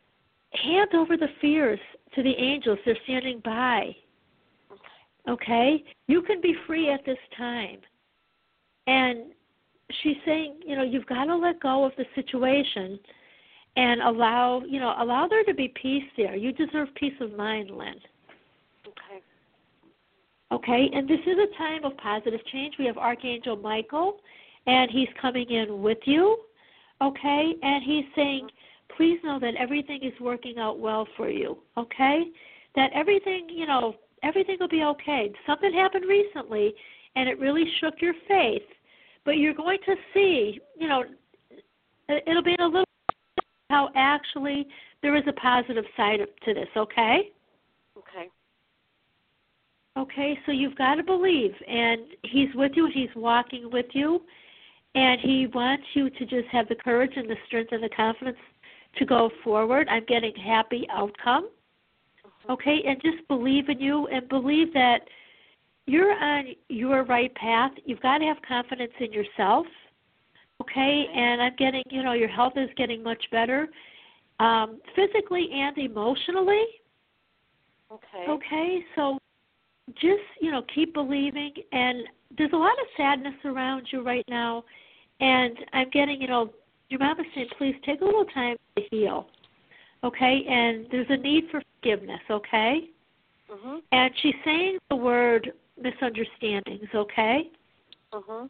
hand over the fears to the angels. They're standing by. Okay? You can be free at this time. And she's saying, you know, you've got to let go of the situation and allow, you know, allow there to be peace there. You deserve peace of mind, Lynn.
Okay.
Okay, and this is a time of positive change. We have Archangel Michael, and he's coming in with you, okay? And he's saying, please know that everything is working out well for you, okay? That everything, you know, everything will be okay. Something happened recently, and it really shook your faith, but you're going to see, you know, it'll be in a little how actually there is a positive side to this, okay?
Okay.
Okay, so you've got to believe, and he's with you, he's walking with you, and he wants you to just have the courage and the strength and the confidence to go forward. I'm getting happy outcome, okay, and just believe in you and believe that you're on your right path. You've got to have confidence in yourself, okay, and I'm getting, you know, your health is getting much better, um, physically and emotionally,
Okay.
okay, so just, you know, keep believing, and there's a lot of sadness around you right now, and I'm getting, you know, your mom is saying, please take a little time to heal, okay, and there's a need for forgiveness, okay,
Mhm.
and she's saying the word misunderstandings, okay,
Mhm.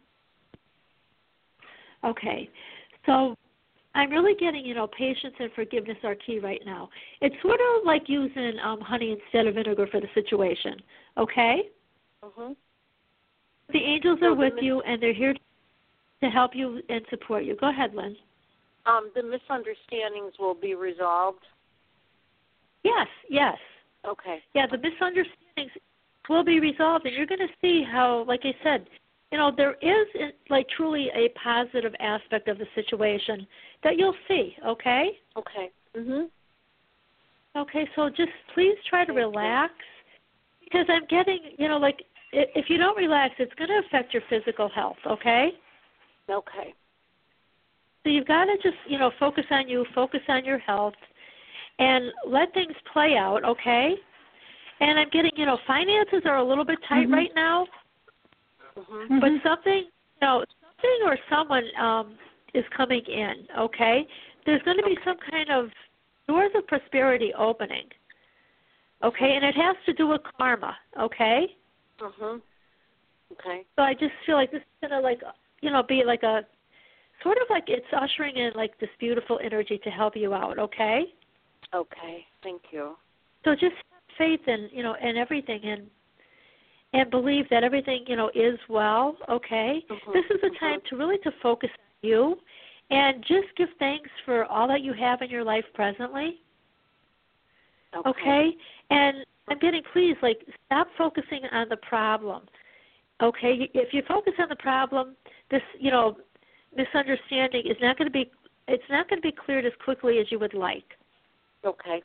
okay, so I'm really getting, you know, patience and forgiveness are key right now. It's sort of like using um, honey instead of vinegar for the situation, okay?
Mhm.
The angels
So
are
the
with
mis-
you, and they're here to help you and support you. Go ahead, Lynn.
Um, the misunderstandings will be resolved.
Yes, yes.
Okay.
Yeah, the misunderstandings will be resolved, and you're going to see how, like I said, you know, there is, like, truly a positive aspect of the situation that you'll see, okay?
Okay. Mhm.
Okay, so just please try to
Thank you.
relax, because I'm getting, you know, like, i- if you don't relax, it's going to affect your physical health, okay?
Okay.
So you've got to just, you know, focus on you, focus on your health, and let things play out, okay? And I'm getting, you know, finances are a little bit tight
Mhm.
right now,
Mhm.
but something, you know, something or someone um, is coming in, okay? There's going to be
Okay.
some kind of doors of prosperity opening, okay? And it has to do with karma, okay?
Mhm. Okay.
So I just feel like this is going to, like, you know, be like a, sort of like it's ushering in, like, this beautiful energy to help you out, okay?
Okay. Thank you.
So just have faith in, you know, in everything, and and believe that everything, you know, is well, okay?
Mhm.
This is a
Mhm.
time to really to focus on you and just give thanks for all that you have in your life presently,
Okay.
okay? And I'm getting, please, like, stop focusing on the problem, okay? If you focus on the problem, this, you know, misunderstanding is not going to be, it's not going to be cleared as quickly as you would like,
Okay.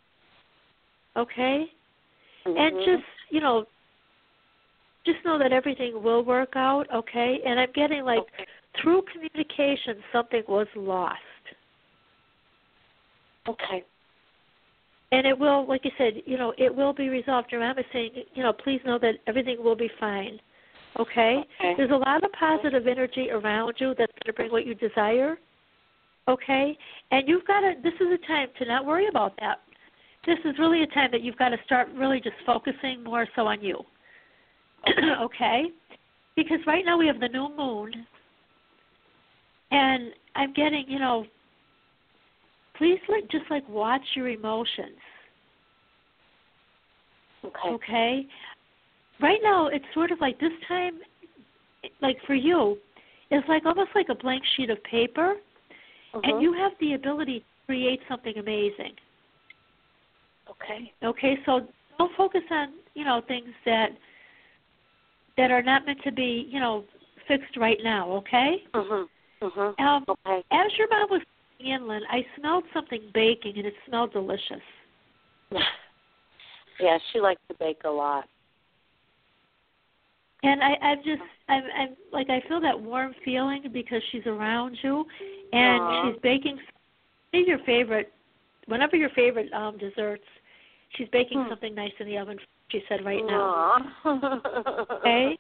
okay?
Mhm.
And just, you know, just know that everything will work out, okay? And I'm getting, like,
Okay.
through communication, something was lost.
Okay.
And it will, like you said, you know, it will be resolved. Your mom is saying, you know, please know that everything will be fine, okay?
Okay.
There's a lot of positive energy around you that's going to bring what you desire, okay? And you've got to, this is a time to not worry about that. This is really a time that you've got to start really just focusing more so on you. Okay? Because right now we have the new moon, and I'm getting, you know, please like just like watch your emotions.
Okay.
Okay? Right now it's sort of like this time, like for you, it's like almost like a blank sheet of paper,
Mhm.
and you have the ability to create something amazing.
Okay.
Okay, so don't focus on, you know, things that that are not meant to be, you know, fixed right now, okay?
Mhm. Mhm.
Um,
Okay.
as your mom was inland, I smelled something baking, and it smelled delicious.
Yeah, she likes to bake a lot.
And I, I'm just, I'm, I'm like, I feel that warm feeling because she's around you, and
Aww.
she's baking. Maybe your favorite whenever your favorite um, desserts. She's baking
Hmm.
something nice in the oven. She said right now.
Aww.
Okay.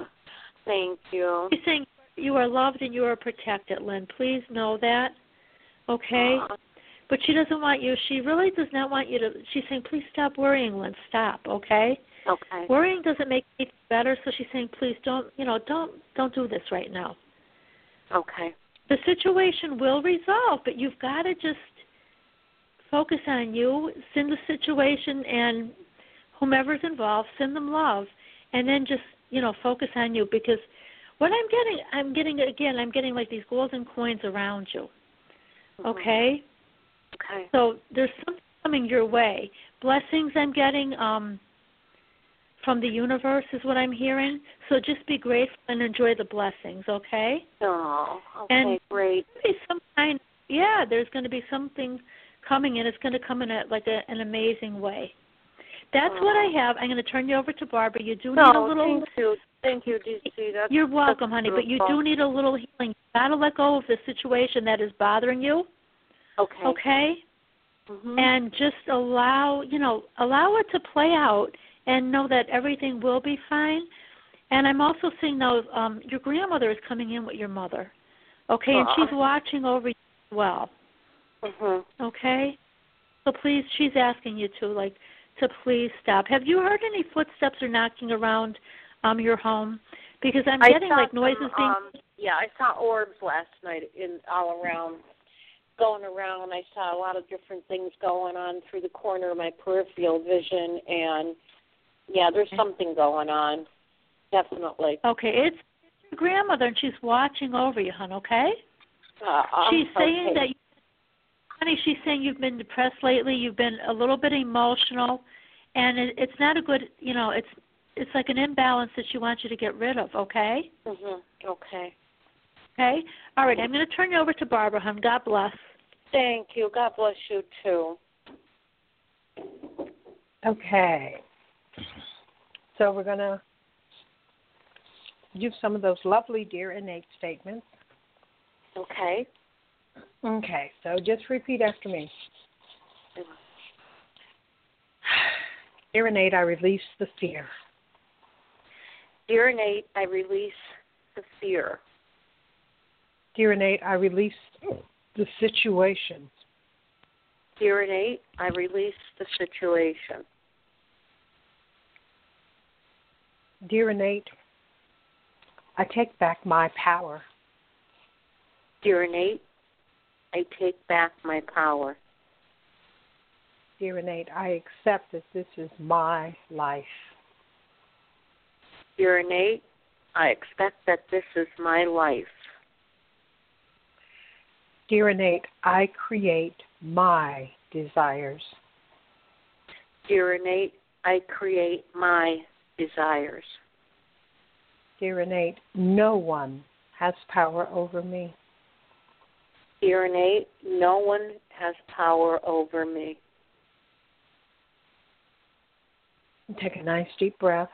Thank you.
She's saying you are loved and you are protected, Lynn. Please know that. Okay.
Aww.
But she doesn't want you. She really does not want you to. She's saying, please stop worrying, Lynn. Stop. Okay.
Okay.
Worrying doesn't make it better. So she's saying, please don't. You know, don't don't do this right now.
Okay.
The situation will resolve, but you've got to just focus on you, send the situation and whomever's involved, send them love, and then just, you know, focus on you, because what I'm getting, I'm getting, again, I'm getting like these golden coins around you, okay?
Okay.
So there's something coming your way. Blessings I'm getting um, from the universe is what I'm hearing, so just be grateful and enjoy the blessings, okay?
Oh, okay,
and
great.
Some kind, yeah, there's going to be something coming, and it's going to come in a, like a, an amazing way. That's
oh.
what I have. I'm going to turn you over to Barbara. You do
no,
need a little.
Thank you, thank you, D C. That's,
you're welcome,
that's
honey.
beautiful.
But you do need a little healing. You've got to let go of the situation that is bothering you.
Okay.
Okay.
Mm-hmm.
And just allow, you know, allow it to play out, and know that everything will be fine. And I'm also seeing now, um, your grandmother is coming in with your mother. Okay,
uh
and she's watching over you as well.
Mm-hmm.
Okay? So please, she's asking you to, like, to please stop. Have you heard any footsteps or knocking around um, your home? Because I'm
I
getting,
saw
like, noises
some,
being...
Um, yeah, I saw orbs last night in all around, going around. I saw a lot of different things going on through the corner of my peripheral vision, and, yeah, there's something going on, definitely.
Okay, it's, it's your grandmother, and she's watching over you, hon, okay?
Uh,
she's saying
okay.
that... Honey, she's saying you've been depressed lately. You've been a little bit emotional, and it, it's not a good, you know, it's it's like an imbalance that she wants you to get rid of, okay?
Mhm. Okay.
Okay? All right, I'm going to turn you over to Barbara, hon. God bless.
Thank you. God bless you, too.
Okay. So we're going to do some of those lovely Dear Innate statements.
Okay.
Okay, so just repeat after me. Dear Innate, I release the fear.
Dear Innate, I release the fear.
Dear Innate, I release the situation.
Dear Innate, I release the situation.
Dear Innate, I take back my power.
Dear Innate, I take back my power.
Dear Innate, I accept that this is my life.
Dear Innate, I expect that this is my life.
Dear Innate, I create my desires.
Dear Innate, I create my desires.
Dear Innate, no one has power over me.
Dear Innate, no one has power over me.
Take a nice deep breath.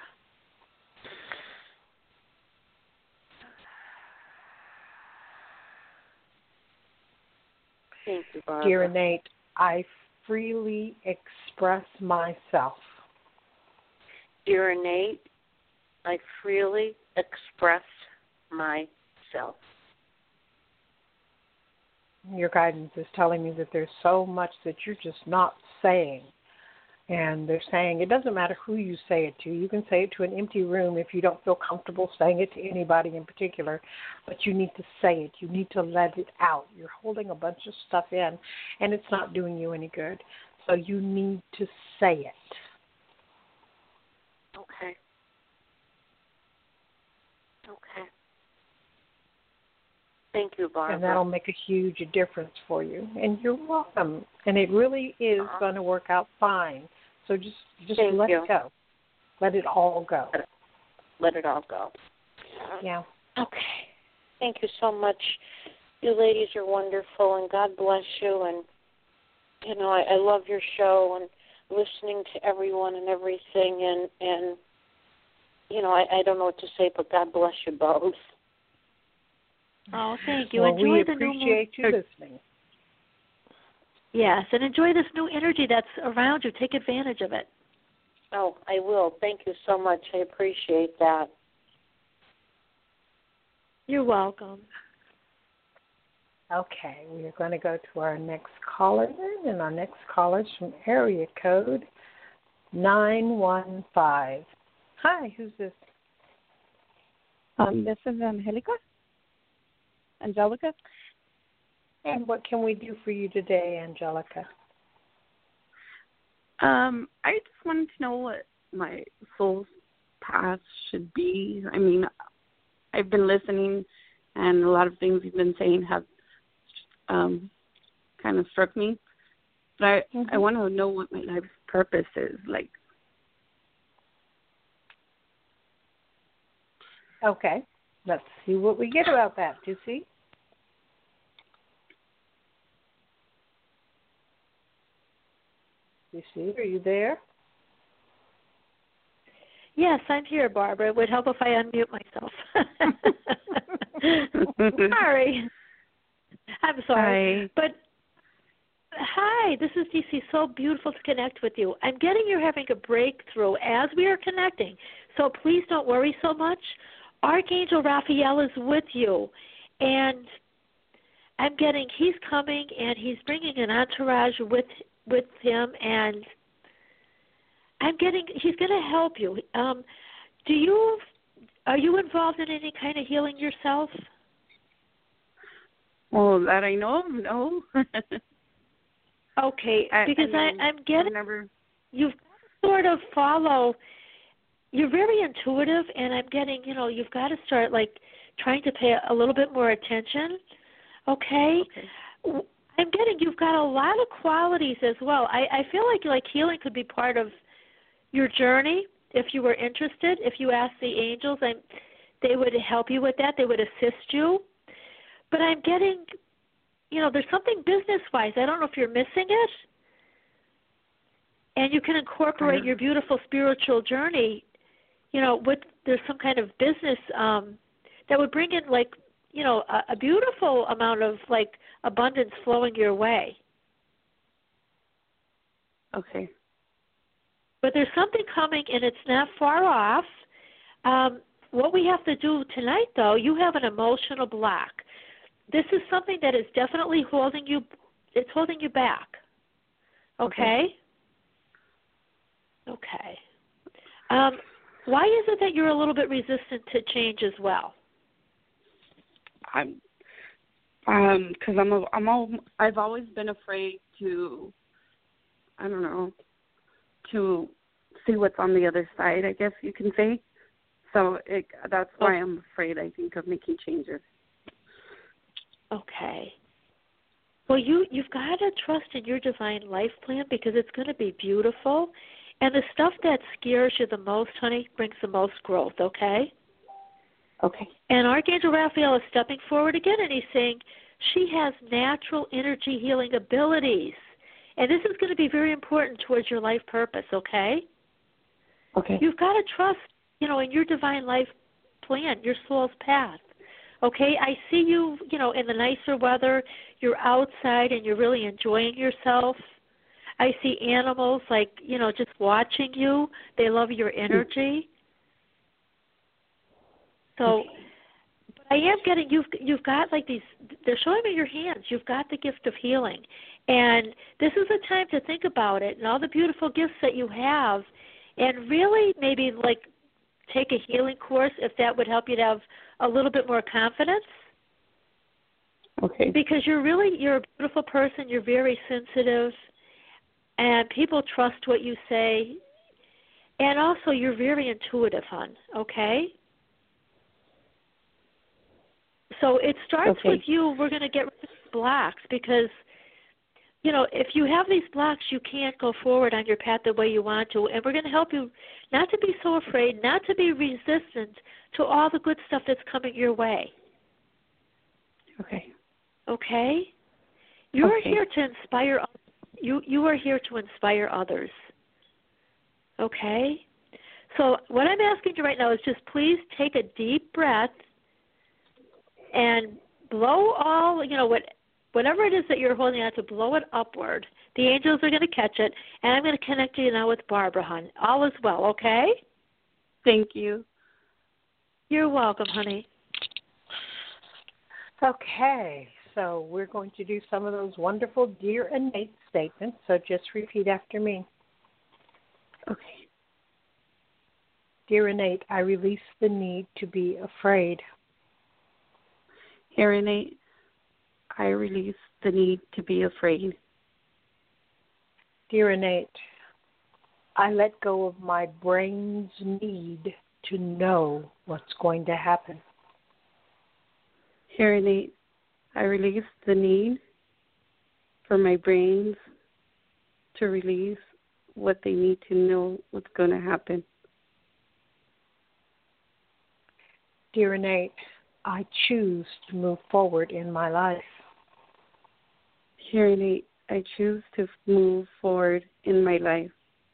Thank you, Barbara.
Dear Innate, I freely express myself.
Dear Innate, I freely express myself.
Your guidance is telling me that there's so much that you're just not saying. And they're saying it doesn't matter who you say it to. You can say it to an empty room if you don't feel comfortable saying it to anybody in particular. But you need to say it. You need to let it out. You're holding a bunch of stuff in, and it's not doing you any good. So you need to say it.
Okay. Okay. Thank you, Barbara.
And that'll make a huge difference for you. And you're welcome. And it really is uh-huh. going to work out fine. So just just
Thank
let
you.
it go. Let it all go.
Let it, let it all go.
Yeah.
Okay. Thank you so much. You ladies are wonderful, and God bless you. And, you know, I, I love your show and listening to everyone and everything. And, and you know, I, I don't know what to say, but God bless you both.
Oh, thank you.
Well,
Enjoy
we
the
appreciate
new
you listening.
Yes, and enjoy this new energy that's around you. Take advantage of it.
Oh, I will. Thank you so much. I appreciate that.
You're welcome.
Okay, we are going to go to our next caller, and our next caller is from area code nine one five. Hi, who's this?
Um, this is Angelica. Angelica.
And what can we do for you today, Angelica?
Um, I just wanted to know what my soul's path should be. I mean, I've been listening, and a lot of things you've been saying have um, kind of struck me. But I, mm-hmm. I want to know what my life's purpose is. Like,
okay, let's see what we get about that. Do you see? You see? Are you there?
Yes, I'm here, Barbara. It would help if I unmute myself. Sorry. I'm sorry.
Hi.
But hi, this is D C. So beautiful to connect with you. I'm getting you're having a breakthrough as we are connecting. So please don't worry so much. Archangel Raphael is with you. And I'm getting he's coming and he's bringing an entourage with with him, and I'm getting he's going to help you. Um, do you are you involved in any kind of healing yourself?
Well, that I know of, no.
Okay,
I,
because
I mean,
I, I'm getting
never...
you've sort of follow. You're very intuitive, and I'm getting you know you've got to start like trying to pay a little bit more attention. Okay. okay. I'm getting you've got a lot of qualities as well. I, I feel like like healing could be part of your journey if you were interested. If you asked the angels, I'm, they would help you with that. They would assist you. But I'm getting, you know, there's something business-wise. I don't know if you're missing it. And you can incorporate
uh-huh.
your beautiful spiritual journey, you know, with there's some kind of business um, that would bring in like, you know, a, a beautiful amount of like abundance flowing your way.
Okay.
But there's something coming, and it's not far off. Um, what we have to do tonight, though, you have an emotional block. This is something that is definitely holding you. It's holding you back. Okay. Okay. okay. Um, why is it that you're a little bit resistant to change as well?
I'm, um, because I'm, a, I'm, all, I've always been afraid to, I don't know, to see what's on the other side, I guess you can say. So it, that's why I'm afraid, I think, of making changes.
Okay. Well, you, you've got to trust in your divine life plan because it's going to be beautiful. And the stuff that scares you the most, honey, brings the most growth, okay?
Okay.
And Archangel Raphael is stepping forward again, and he's saying she has natural energy healing abilities. And this is going to be very important towards your life purpose, okay?
Okay.
You've got to trust, you know, in your divine life plan, your soul's path. Okay, I see you, you know, in the nicer weather. You're outside and you're really enjoying yourself. I see animals, like, you know, just watching you. They love your energy. So,
okay.
but I am getting, you've, you've got like these, they're showing me your hands. You've got the gift of healing. And this is a time to think about it and all the beautiful gifts that you have and really maybe like take a healing course if that would help you to have a little bit more confidence.
Okay.
Because you're really, you're a beautiful person. You're very sensitive. And people trust what you say. And also you're very intuitive, hon, okay? So it starts
okay.
with you. We're going to get rid of blocks because, you know, if you have these blocks, you can't go forward on your path the way you want to. And we're going to help you not to be so afraid, not to be resistant to all the good stuff that's coming your way.
Okay.
Okay? You're
okay.
here to inspire others. You, you are here to inspire others. Okay? So what I'm asking you right now is just please take a deep breath and blow all, you know, what whatever it is that you're holding on to, blow it upward. The angels are going to catch it, and I'm going to connect you now with Barbara, hon. All is well, okay?
Thank you.
You're welcome, honey.
Okay, so we're going to do some of those wonderful dear innate statements, so just repeat after me.
Okay.
Dear innate, I release the need to be afraid.
Dear innate, I release the need to be afraid.
Dear innate, I let go of my brain's need to know what's going to happen.
Dear innate, I release the need for my brains to release what they need to know what's going to happen.
Dear innate, I choose to move forward in my life.
Dear innate, I choose to move forward in my life.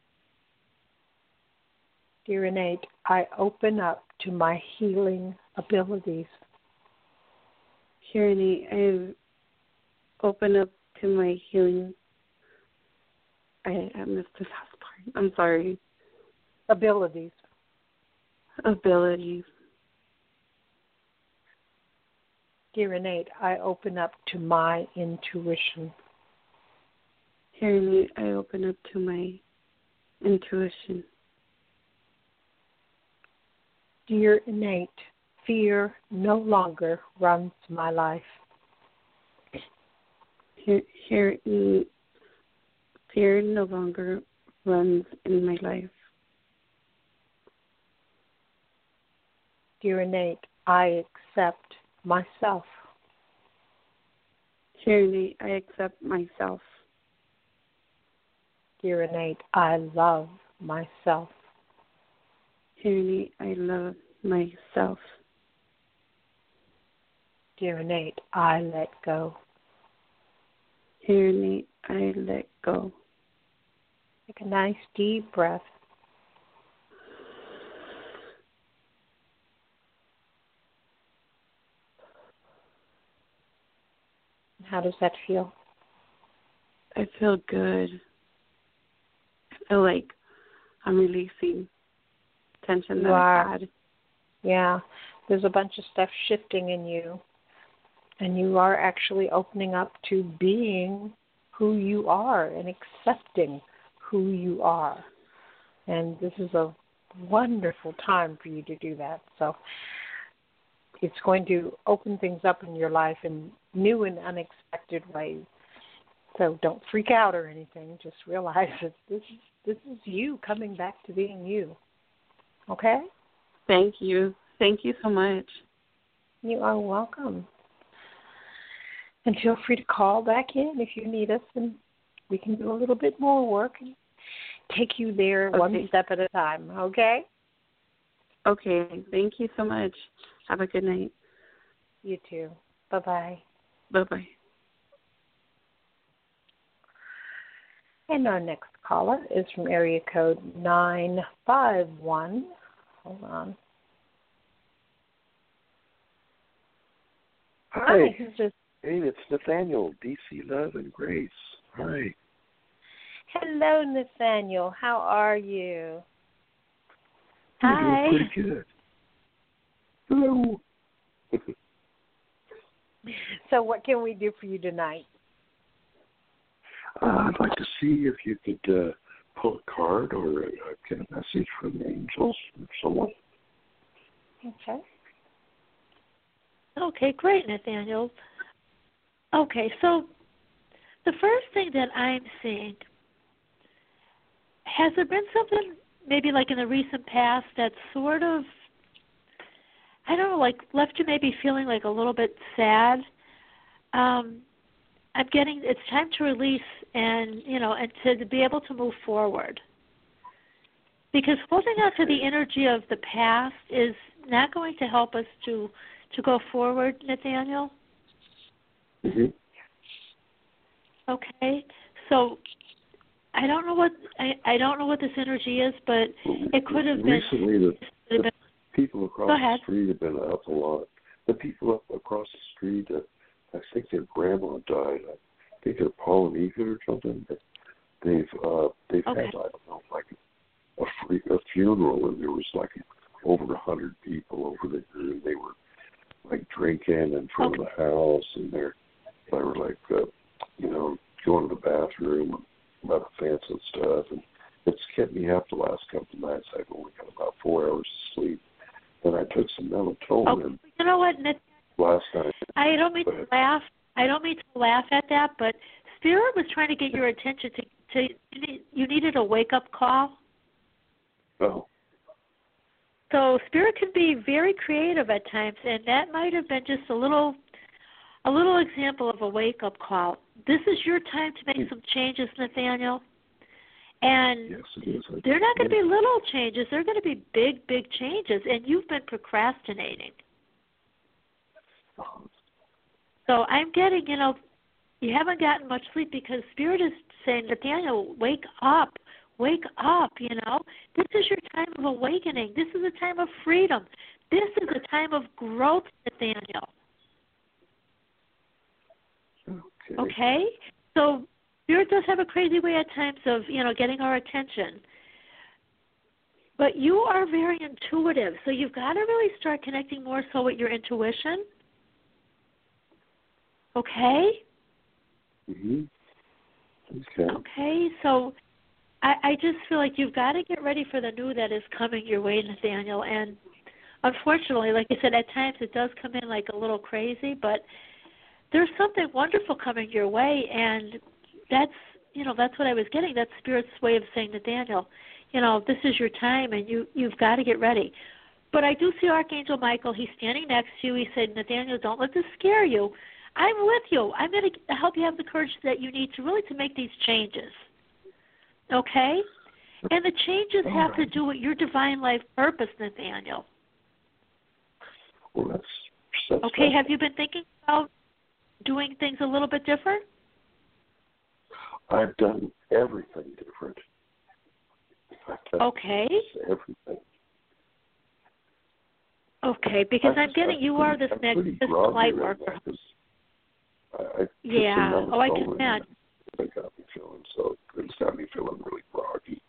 Dear innate, I open up to my healing abilities.
Dear innate, I open up to my healing. I, I missed the last part. I'm sorry.
Abilities.
Abilities.
Dear innate, I open up to my intuition.
Dear innate, I open up to my intuition.
Dear innate, fear no longer runs my life.
Here, here, fear no longer runs in my life.
Dear innate, I accept myself.
Dear innate, I accept myself.
Dear innate, I love myself.
Dear innate, I love myself.
Dear innate, I let go.
Dear innate, I let go.
Take a nice deep breath. How does that feel?
I feel good. I feel like I'm releasing tension that
You are.
I had.
Yeah, there's a bunch of stuff shifting in you, and you are actually opening up to being who you are and accepting who you are. And this is a wonderful time for you to do that. So it's going to open things up in your life in new and unexpected ways. So don't freak out or anything. Just realize that this is this is you coming back to being you. Okay?
Thank you. Thank you so much.
You are welcome. And feel free to call back in if you need us, and we can do a little bit more work and take you there
Okay.
one step at a time. Okay?
Okay. Thank you so much. Have a good night.
You too. Bye-bye.
Bye-bye.
And our next caller is from area code nine five one. Hold on.
Hi.
Who's this?
Hey, it's Nathaniel, D C Love and Grace. Hi.
Hello, Nathaniel. How are you?
Hi.
I'm doing pretty good. Hello.
So what can we do for you tonight?
Uh, I'd like to see if you could uh, pull a card or uh, get a message from the angels or someone.
Okay.
Okay, great, Nathaniel. Okay, so the first thing that I'm seeing, has there been something maybe like in the recent past that sort of, I don't know, like left you maybe feeling like a little bit sad? Um, I'm getting, it's time to release and, you know, and to be able to move forward. Because holding on to the energy of the past is not going to help us to, to go forward, Nathaniel.
Mm-hmm.
Okay, so I don't know what I, I don't know what this energy is, but it could have been.
Recently, the, the
been,
people across
go
the
ahead.
street have been up a lot. The people up across the street have, I think their grandma died. I think they're Polynesian or something. They've uh, they've
okay.
had I don't know like a free, a funeral, and there was like over a hundred people over there, and they were like drinking in front
okay.
of the house, and they're they were like uh, you know going to the bathroom about the fence and stuff, and it's kept me up the last couple of nights. I've only got about four hours of sleep, and I took some melatonin.
Okay. You know what, Nick?
Last night.
I don't mean to laugh. I don't mean to laugh at that, but Spirit was trying to get your attention to, to you needed a wake-up call.
Oh.
So Spirit can be very creative at times, and that might have been just a little a little example of a wake-up call. This is your time to make some changes, Nathaniel. And
yes, it is.
they're not going to be little changes. They're going to be big, big changes, and you've been procrastinating. So I'm getting, you know, you haven't gotten much sleep because Spirit is saying, Nathaniel, wake up, wake up, you know. This is your time of awakening. This is a time of freedom. This is a time of growth, Nathaniel.
Okay.
Okay? So Spirit does have a crazy way at times of, you know, getting our attention. But you are very intuitive, so you've got to really start connecting more so with your intuition. Okay?
Mm-hmm. Okay.
Okay, so I, I just feel like you've got to get ready for the new that is coming your way, Nathaniel. And unfortunately, like I said, at times it does come in like a little crazy, but there's something wonderful coming your way, and that's, you know, that's what I was getting. That's Spirit's way of saying, Nathaniel, you know, this is your time, and you, you've got to get ready. But I do see Archangel Michael. He's standing next to you. He said, Nathaniel, don't let this scare you. I'm with you. I'm going to help you have the courage that you need to really to make these changes. Okay? And the changes
All
have
right.
to do with your divine life purpose, Nathaniel.
Well, that's, that's
okay,
fine.
have you been thinking about doing things a little bit different?
I've done everything different. I've
Okay.
Everything.
Okay, because
I'm,
I'm getting
I'm
you
pretty,
are this
I'm pretty
magnificent
groggy
light
right
worker.
now 'cause I, I took
Yeah.
some
Oh, I can
melatonin
imagine.
and it got me feeling so it's got me feeling really groggy.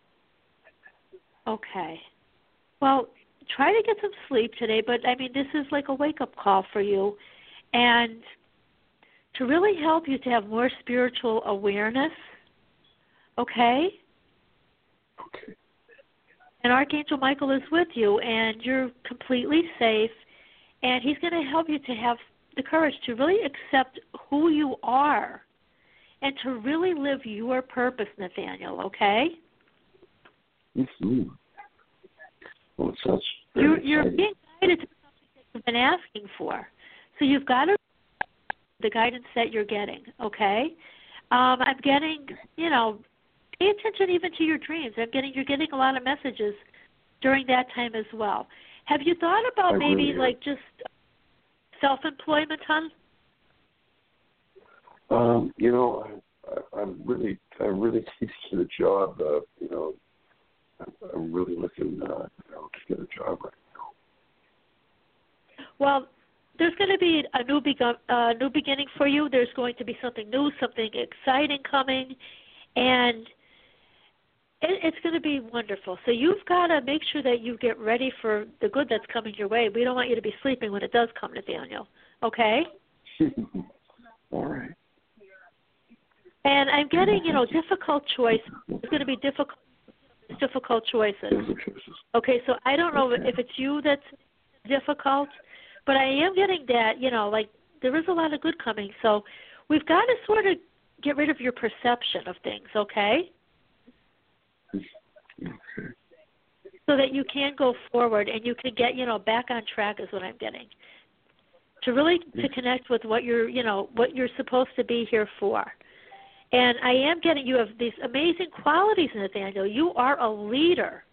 Okay. Well, try to get some sleep today, but I mean, this is like a wake-up call for you. And to really help you to have more spiritual awareness, okay?
Okay.
And Archangel Michael is with you, and you're completely safe, and he's going to help you to have the courage to really accept who you are and to really live your purpose, Nathaniel, okay?
Mm-hmm. Well, it sounds
You're,
very
you're
exciting.
being guided to something that you've been asking for. So you've got to the guidance that you're getting, okay? Um, I'm getting, you know, pay attention even to your dreams. I'm getting you're getting a lot of messages during that time as well. Have you thought about
I
maybe
really
like just self-employment, hon?
Um, you know, I, I, I'm really, I really need to get a job. Uh, you know, I'm, I'm really looking, uh, you know, to get a job right now.
Well, there's going to be a new, be- uh, new beginning for you. There's going to be something new, something exciting coming, and it, it's going to be wonderful. So you've got to make sure that you get ready for the good that's coming your way. We don't want you to be sleeping when it does come, Nathaniel. Okay?
All right.
And I'm getting, you know, difficult choice. It's going to be difficult, difficult choices. Okay, so I don't know
Okay.
if it's you that's difficult, but I am getting that, you know, like there is a lot of good coming. So we've got to sort of get rid of your perception of things, okay?
Okay.
So that you can go forward and you can get, you know, back on track is what I'm getting. To really to connect with what you're, you know, what you're supposed to be here for. And I am getting you have these amazing qualities, Nathaniel. You are a leader.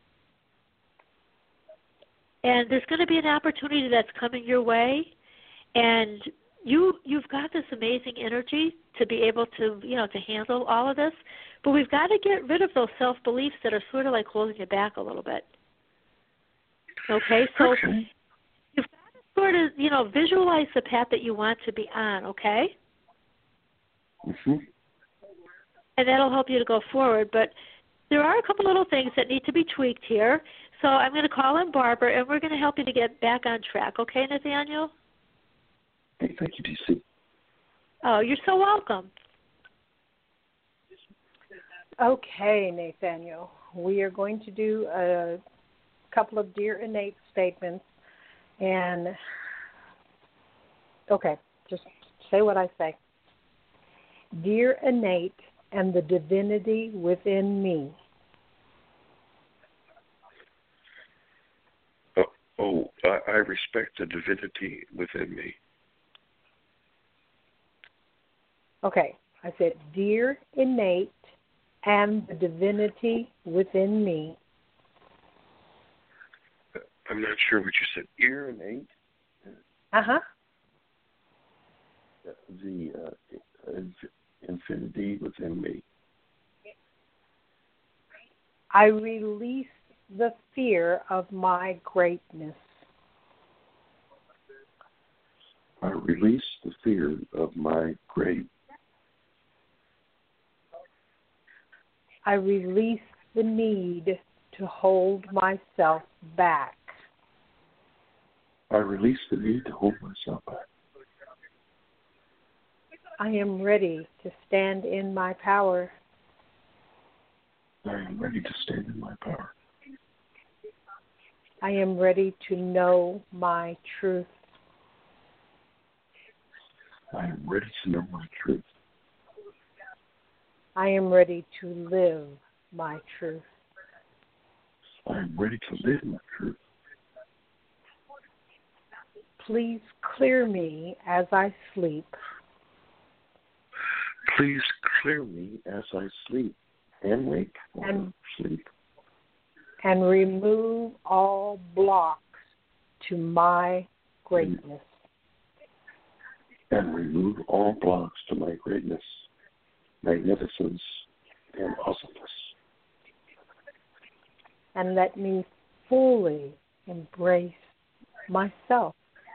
And there's going to be an opportunity that's coming your way, and you you've got this amazing energy to be able to, you know, to handle all of this. But we've got to get rid of those self-beliefs that are sort of like holding you back a little bit. Okay, so
Okay.
you've got to sort of, you know, visualize the path that you want to be on, okay?
Mm-hmm.
And that'll help you to go forward. But there are a couple little things that need to be tweaked here. So I'm going to call in Barbara, and we're going to help you to get back on track. Okay, Nathaniel?
Hey, thank you, D C.
Oh, you're so welcome.
Okay, Nathaniel. We are going to do a couple of Dear Innate statements. And, okay, just say what I say. Dear Innate and the divinity within me.
Oh, oh I, I respect the divinity within me.
Okay, I said, Dear Innate and the divinity within me.
I'm not sure what you said. Ear and eight?
Uh-huh.
The uh, infinity within me.
I release the fear of my greatness.
I release the fear of my great.
I release the need to hold myself back.
I release the need to hold myself back.
I am ready to stand in my power.
I am ready to stand in my power.
I am ready to know my truth.
I am ready to know my truth.
I am ready to live my truth.
I am ready to live my truth.
Please clear me as I sleep.
Please clear me as I sleep and wake or
and,
sleep.
And remove all blocks to my greatness.
And remove all blocks to my greatness, magnificence, and awesomeness.
And let me fully embrace myself.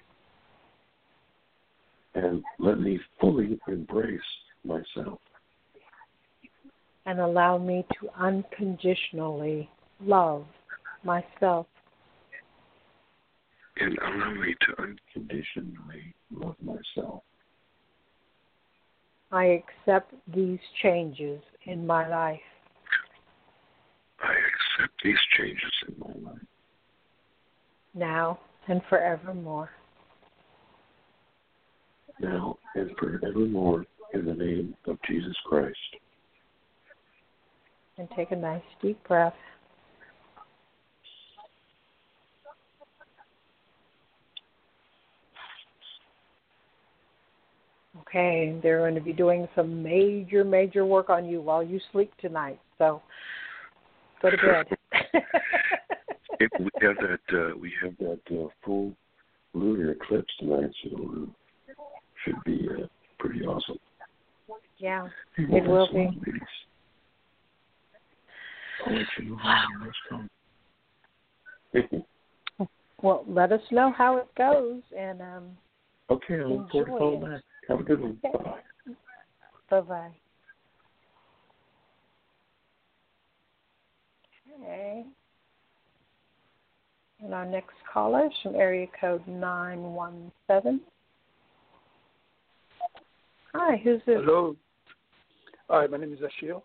And let me fully embrace myself.
And allow me to unconditionally love myself.
And allow me to unconditionally love myself.
I accept these changes in my life.
I accept these changes in my life.
Now and forevermore.
Now and forevermore, in the name of Jesus Christ.
And take a nice deep breath. Okay, they're going to be doing some major, major work on you while you sleep tonight. So go to bed.
If we have that, uh, we have that uh, full lunar eclipse tonight, so uh, should be uh, pretty awesome.
Yeah, it will be.
I'll let you know how the rest come.
Well, let us know how it goes, and um.
Okay, I look forward to calling back. Have a good one.
Okay.
Bye-bye.
Bye-bye. Okay. And our next caller is from area code nine one seven. Hi, who's this?
Hello. Hi, my name is Ashil.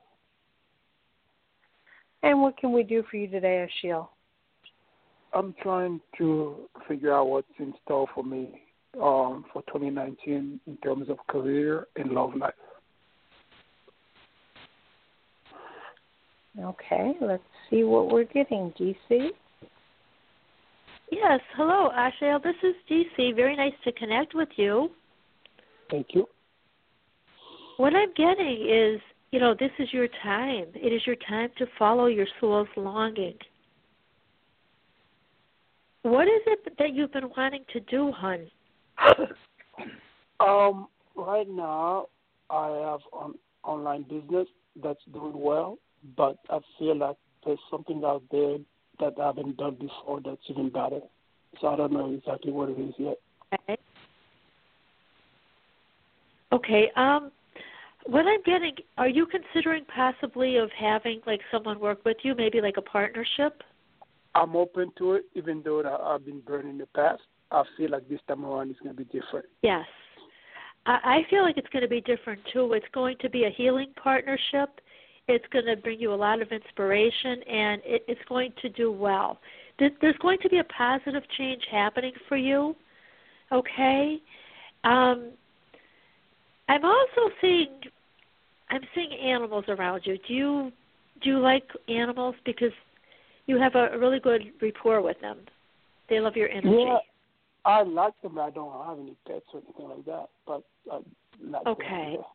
And what can we do for you today, Ashil?
I'm trying to figure out what's in store for me um, for twenty nineteen in terms of career and love life.
Okay, let's see what we're getting, D C.
Yes, hello, Ashil. This is D C. Very nice to connect with you.
Thank you.
What I'm getting is, you know, this is your time. It is your time to follow your soul's longing. What is it that you've been wanting to do, hon?
um, right now, I have an online business that's doing well, but I feel like there's something out there that I haven't done before that's even better. So I don't know exactly what it is yet.
Okay. Okay. Um, what I'm getting, are you considering possibly of having like someone work with you, maybe like a partnership?
I'm open to it, even though that I've been burned in the past. I feel like this time around it's going to be different.
Yes. I, I feel like it's going to be different too. It's going to be a healing partnership. It's going to bring you a lot of inspiration, and it, it's going to do well. There, there's going to be a positive change happening for you. Okay. Um, I'm also seeing, I'm seeing animals around you. Do you do you like animals? Because you have a really good rapport with them. They love your energy.
Yeah, I like them, but I don't have any pets or anything like that. But I like
okay.
them.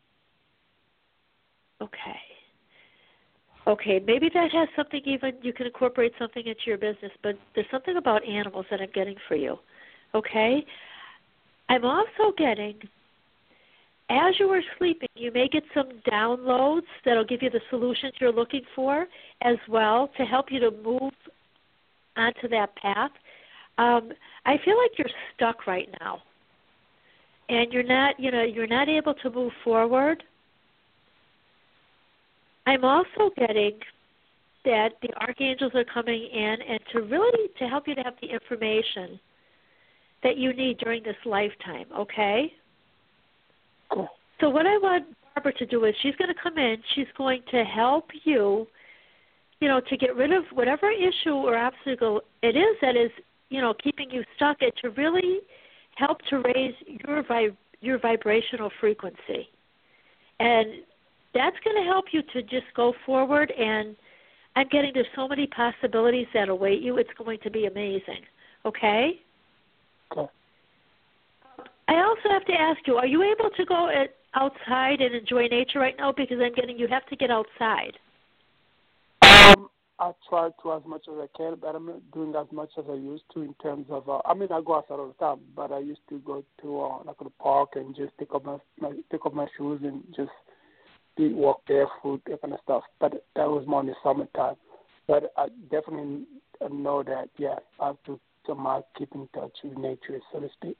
Okay. Okay, maybe that has something even, you can incorporate something into your business, but there's something about animals that I'm getting for you. Okay? I'm also getting, as you were sleeping, you may get some downloads that will give you the solutions you're looking for as well to help you to move onto that path. Um, I feel like you're stuck right now, and you're not, you know, you're not able to move forward. I'm also getting that the archangels are coming in and to really to help you to have the information that you need during this lifetime, okay?
Cool.
So what I want Barbara to do is she's going to come in. She's going to help you, you know, to get rid of whatever issue or obstacle it is that is, you know, keeping you stuck, and to really help to raise your vib- your vibrational frequency. And that's going to help you to just go forward, and I'm getting there's so many possibilities that await you. It's going to be amazing, okay?
Okay.
I also have to ask you, are you able to go at, outside and enjoy nature right now? Because I'm getting you have to get outside.
Um, I try to as much as I can, but I'm not doing as much as I used to in terms of, uh, I mean, I go outside all the time, but I used to go to uh, like the park and just take off my, my take off my shoes and just be, walk barefoot, that kind of stuff. But that was more in the summertime. But I definitely know that, yeah, I have to somehow keep in touch with nature, so to speak.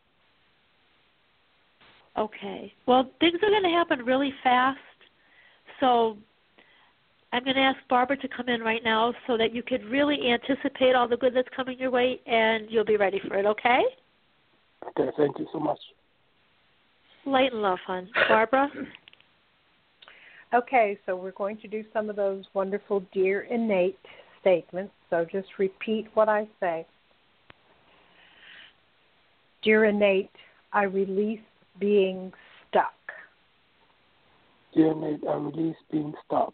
Okay. Well, things are going to happen really fast, so I'm going to ask Barbara to come in right now so that you could really anticipate all the good that's coming your way, and you'll be ready for it, okay?
Okay, thank you so much.
Light and love, hon. Barbara?
Okay, so we're going to do some of those wonderful Dear Innate statements, so just repeat what I say. Dear Innate, I release being stuck.
Dear Innate, I release being stuck.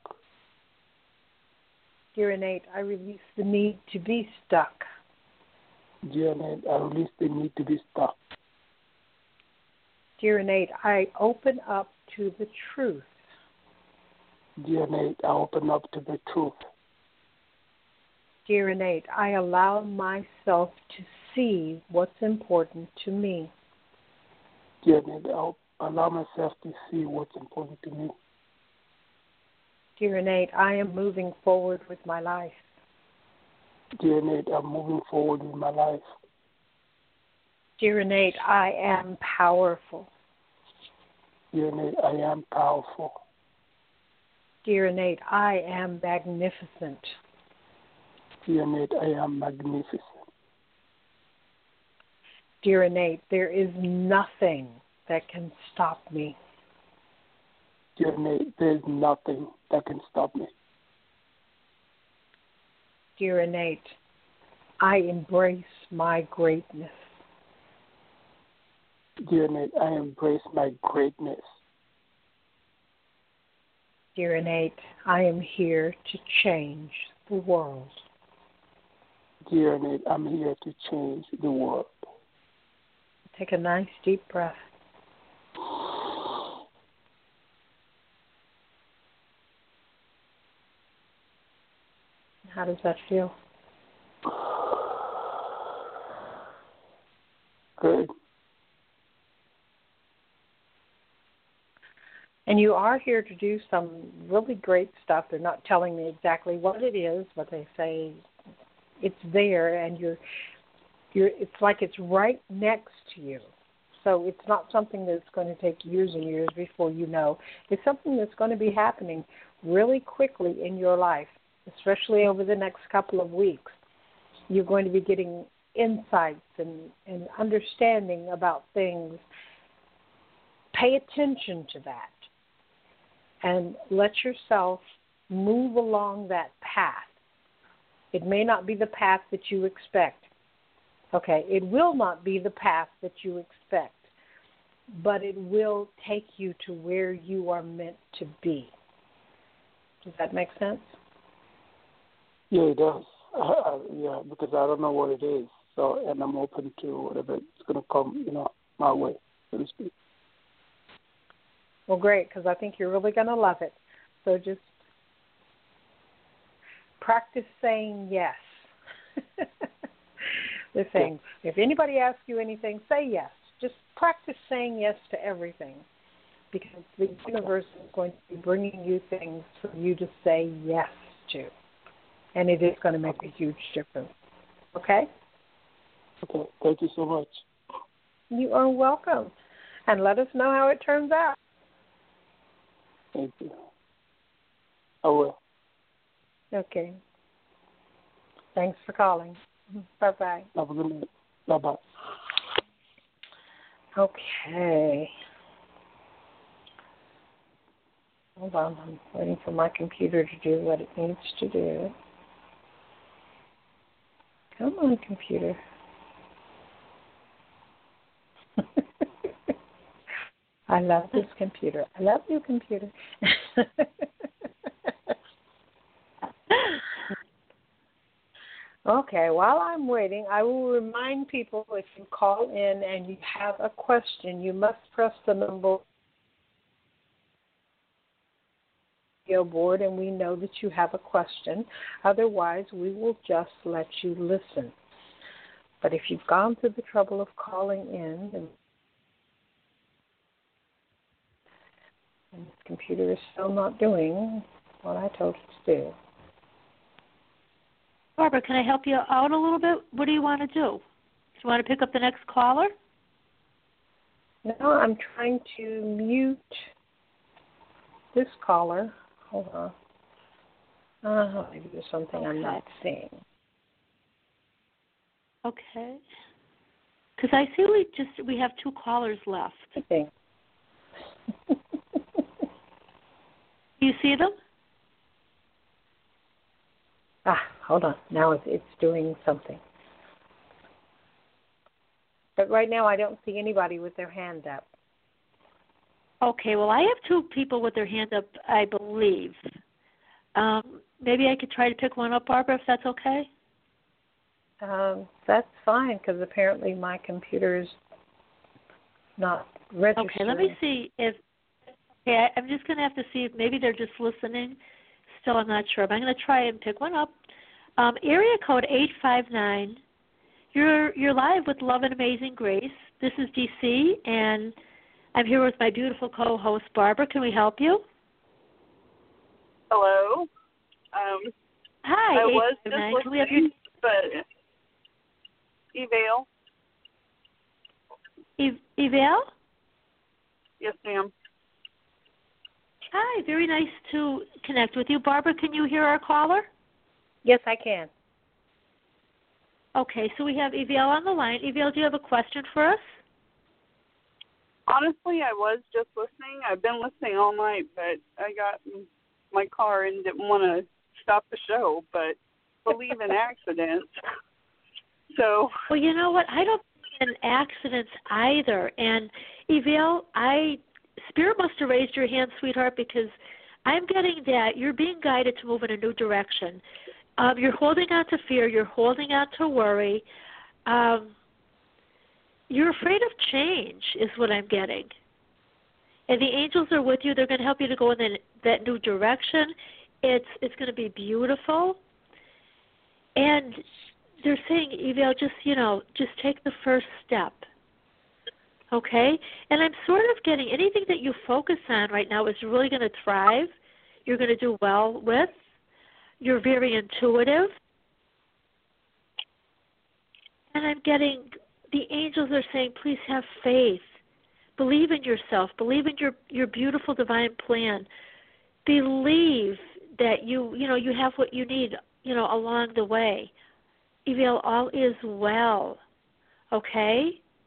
Dear Innate, I release the need to be stuck.
Dear Innate, I release the need to be stuck.
Dear Innate, I open up to the truth.
Dear Innate, I open up to the truth.
Dear Innate, I allow myself to see what's important to me.
Dear Innate, I allow myself to see what's important to me.
Dear Innate, I am moving forward with my life.
Dear Innate, I'm moving forward with my life.
Dear Innate, I am powerful.
Dear Innate, I am powerful.
Dear Innate, I am magnificent.
Dear Innate, I am magnificent.
Dear Innate, there is nothing that can stop me.
Dear Innate, there is nothing that can stop me.
Dear Innate, I embrace my greatness.
Dear Innate, I embrace my greatness.
Dear Innate, I am here to change the world.
Dear Innate, I'm here to change the world.
Take a nice deep breath. How does that feel?
Good.
And you are here to do some really great stuff. They're not telling me exactly what it is, but they say it's there, and you're You're, it's like it's right next to you. So it's not something that's going to take years and years before you know. It's something that's going to be happening really quickly in your life, especially over the next couple of weeks. You're going to be getting insights and, and understanding about things. Pay attention to that and let yourself move along that path. It may not be the path that you expect. Okay, it will not be the path that you expect, but it will take you to where you are meant to be. Does that make sense?
Yeah, it does. Uh, yeah, because I don't know what it is, so and I'm open to whatever it's going to come, you know, my way, so to speak.
Well, great, because I think you're really going to love it. So just practice saying yes. The thing. If anybody asks you anything, say yes. Just practice saying yes to everything, because the universe is going to be bringing you things for you to say yes to, and it is going to make a huge difference. Okay?
Okay. Thank you so much.
You are welcome, and let us know how it turns out.
Thank you. I will.
Okay. Thanks for calling. Bye-bye.
Have a good night. Bye-bye.
Okay. Hold on. I'm waiting for my computer to do what it needs to do. Come on, computer. I love this computer. I love you, computer. Okay, while I'm waiting, I will remind people if you call in and you have a question, you must press the number board and we know that you have a question. Otherwise, we will just let you listen. But if you've gone through the trouble of calling in, and this computer is still not doing what I told it to do.
Barbara, can I help you out a little bit? What do you want to do? Do you want to pick up the next caller?
No, I'm trying to mute this caller. Hold on. Uh, maybe there's something okay. I'm not seeing.
Okay. Because I see we just we have two callers left.
Okay.
Do you see them?
Ah, hold on. Now it's, it's doing something. But right now I don't see anybody with their hand up.
Okay, well, I have two people with their hand up, I believe. Um, maybe I could try to pick one up, Barbara, if that's okay?
Um, that's fine, because apparently my computer is not registering.
Okay, let me see if okay, I'm just going to have to see if maybe they're just listening. Still, I'm not sure, but I'm going to try and pick one up. Um, area code eight five nine. You're you're live with Love and Amazing Grace. This is D C, and I'm here with my beautiful co-host, Barbara. Can we help you?
Hello. Um,
Hi,
I was
eight five
just
nine.
listening,
Can we have your...
but Evail.
Eve, Evail?
Yes, ma'am.
Hi, very nice to connect with you. Barbara, can you hear our caller?
Yes, I can.
Okay, so we have Evail on the line. Evail, do you have a question for us?
Honestly, I was just listening. I've been listening all night, but I got in my car and didn't want to stop the show, but believe in accidents. So,
well, you know what? I don't believe in accidents either. And Evail, I Spirit must have raised your hand, sweetheart, because I'm getting that you're being guided to move in a new direction. Um, you're holding on to fear. You're holding on to worry. Um, you're afraid of change is what I'm getting. And the angels are with you. They're going to help you to go in that, that new direction. It's it's going to be beautiful. And they're saying, Evail, just, you know, just take the first step. Okay? And I'm sort of getting anything that you focus on right now is really going to thrive. You're going to do well with. You're very intuitive. And I'm getting, the angels are saying, please have faith. Believe in yourself. Believe in your, your beautiful divine plan. Believe that you, you know, you have what you need, you know, along the way. Evel, all is well. Okay?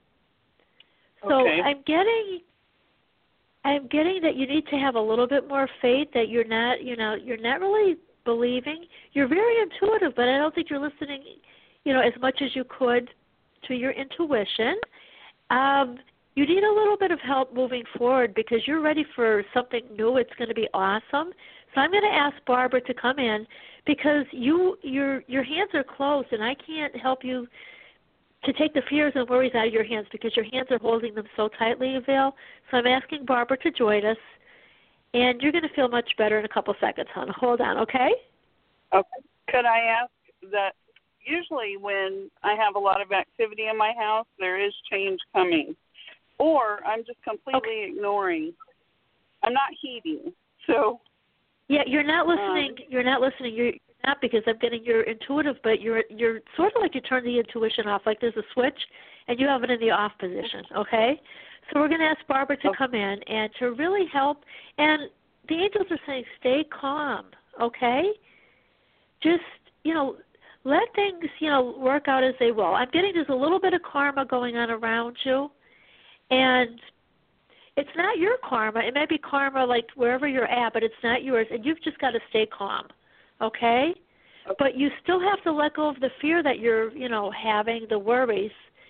So
okay.
I'm getting I'm getting that you need to have a little bit more faith, that you're not, you know, you're not really believing. You're very intuitive, but I don't think you're listening, you know, as much as you could to your intuition. Um, you need a little bit of help moving forward because you're ready for something new. It's going to be awesome. So I'm going to ask Barbara to come in because you your your hands are closed, and I can't help you to take the fears and worries out of your hands because your hands are holding them so tightly, Evel. So I'm asking Barbara to join us, and you're going to feel much better in a couple seconds, hon. Hold on, okay?
Okay. Could I ask that usually when I have a lot of activity in my house, there is change coming, or I'm just completely okay. ignoring. I'm not heeding, so.
Yeah, you're not listening. Um, you're not listening. You're not because I'm getting you're intuitive, but you're you're sort of like you turn the intuition off, like there's a switch, and you have it in the off position. Okay, so we're going to ask Barbara to okay. come in and to really help. And the angels are saying, stay calm. Okay, just you know, let things you know work out as they will. I'm getting there's a little bit of karma going on around you, and it's not your karma. It may be karma like wherever you're at, but it's not yours, and you've just got to stay calm. Okay? okay? But you still have to let go of the fear that you're, you know, having, the worries.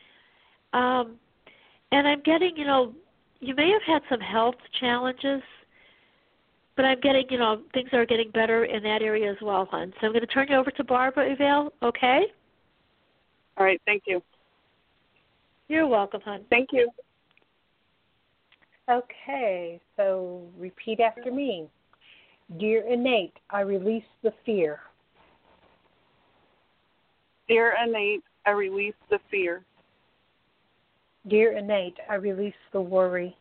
Um, and I'm getting, you know, you may have had some health challenges, but I'm getting, you know, things are getting better in that area as well, hon. So I'm going to turn you over to Barbara, Evel, okay?
All right, thank you.
You're welcome, hon.
Thank you.
Okay, so repeat after me. Dear Innate, I release the fear.
Dear Innate, I release the fear.
Dear Innate, I release the worry.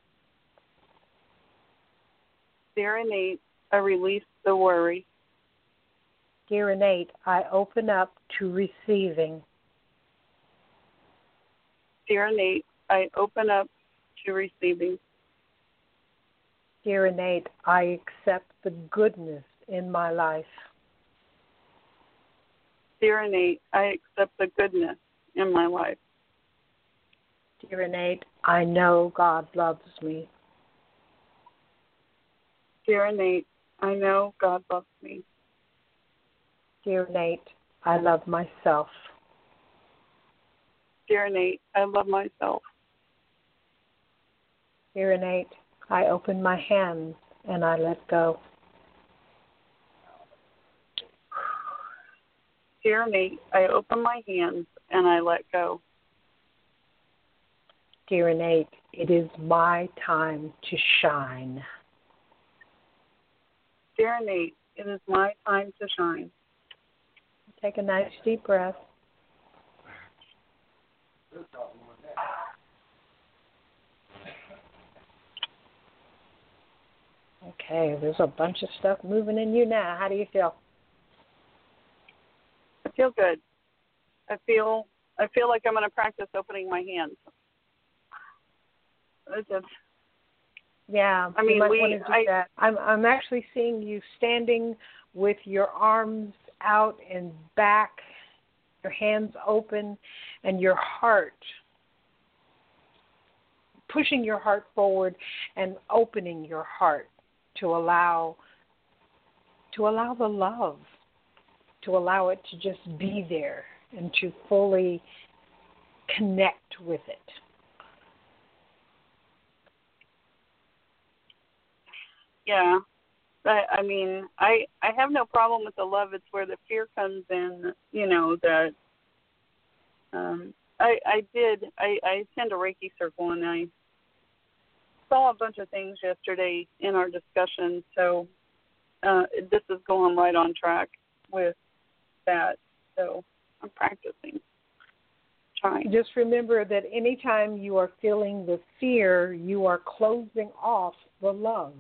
Dear Innate, I release the worry.
Dear Innate, I open up to receiving.
Dear Innate, I open up to receiving.
Dear Innate, I accept the goodness in my life.
Dear Innate, I accept the goodness in my life.
Dear Innate, I know God loves me.
Dear Innate, I know God loves me.
Dear Innate, I love myself.
Dear Innate, I love myself.
Dear Innate, I open my hands and I let go.
Dear Innate, I open my hands and I let go.
Dear Innate, it is my time to shine.
Dear Innate, it is my time to shine.
Take a nice deep breath. Okay, there's a bunch of stuff moving in you now. How do you feel?
I feel good. I feel I feel like I'm going to practice opening my hands. It's just,
yeah,
I mean,
you might
we,
want to do
I,
that. I'm I'm actually seeing you standing with your arms out and back, your hands open, and your heart, pushing your heart forward and opening your heart to allow to allow the love, to allow it to just be there and to fully connect with it.
Yeah. I, I mean, I I have no problem with the love. It's where the fear comes in, you know, that um I I did I, I attend a Reiki circle and I saw a bunch of things yesterday in our discussion, so uh, this is going right on track with that. So I'm practicing, trying.
Just remember that anytime you are feeling the fear, you are closing off the love.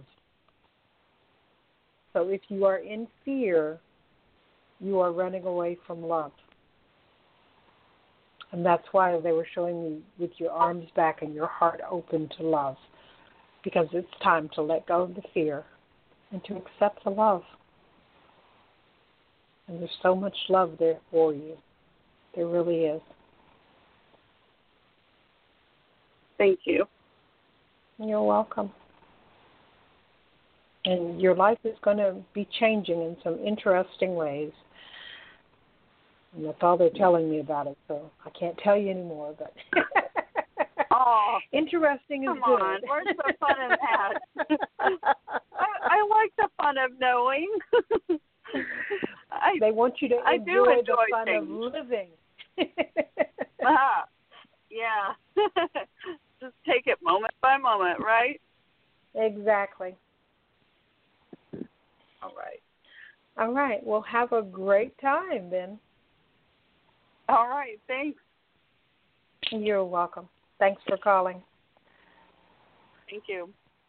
So if you are in fear, you are running away from love. And that's why they were showing you with your arms back and your heart open to love, because it's time to let go of the fear and to accept the love. And there's so much love there for you. There really is.
Thank you.
You're welcome. And your life is going to be changing in some interesting ways. And that's all they're telling me about it, so I can't tell you anymore. But
oh,
interesting is
come
good.
on, where's the fun in that? I, I like the fun of knowing. I,
they want you to
I
enjoy,
do enjoy
the fun
things.
of living.
uh-huh. Yeah. Just take it moment by moment, right?
Exactly.
All right.
All right. Well, have a great time then.
All right. Thanks.
You're welcome. Thanks for calling.
Thank you.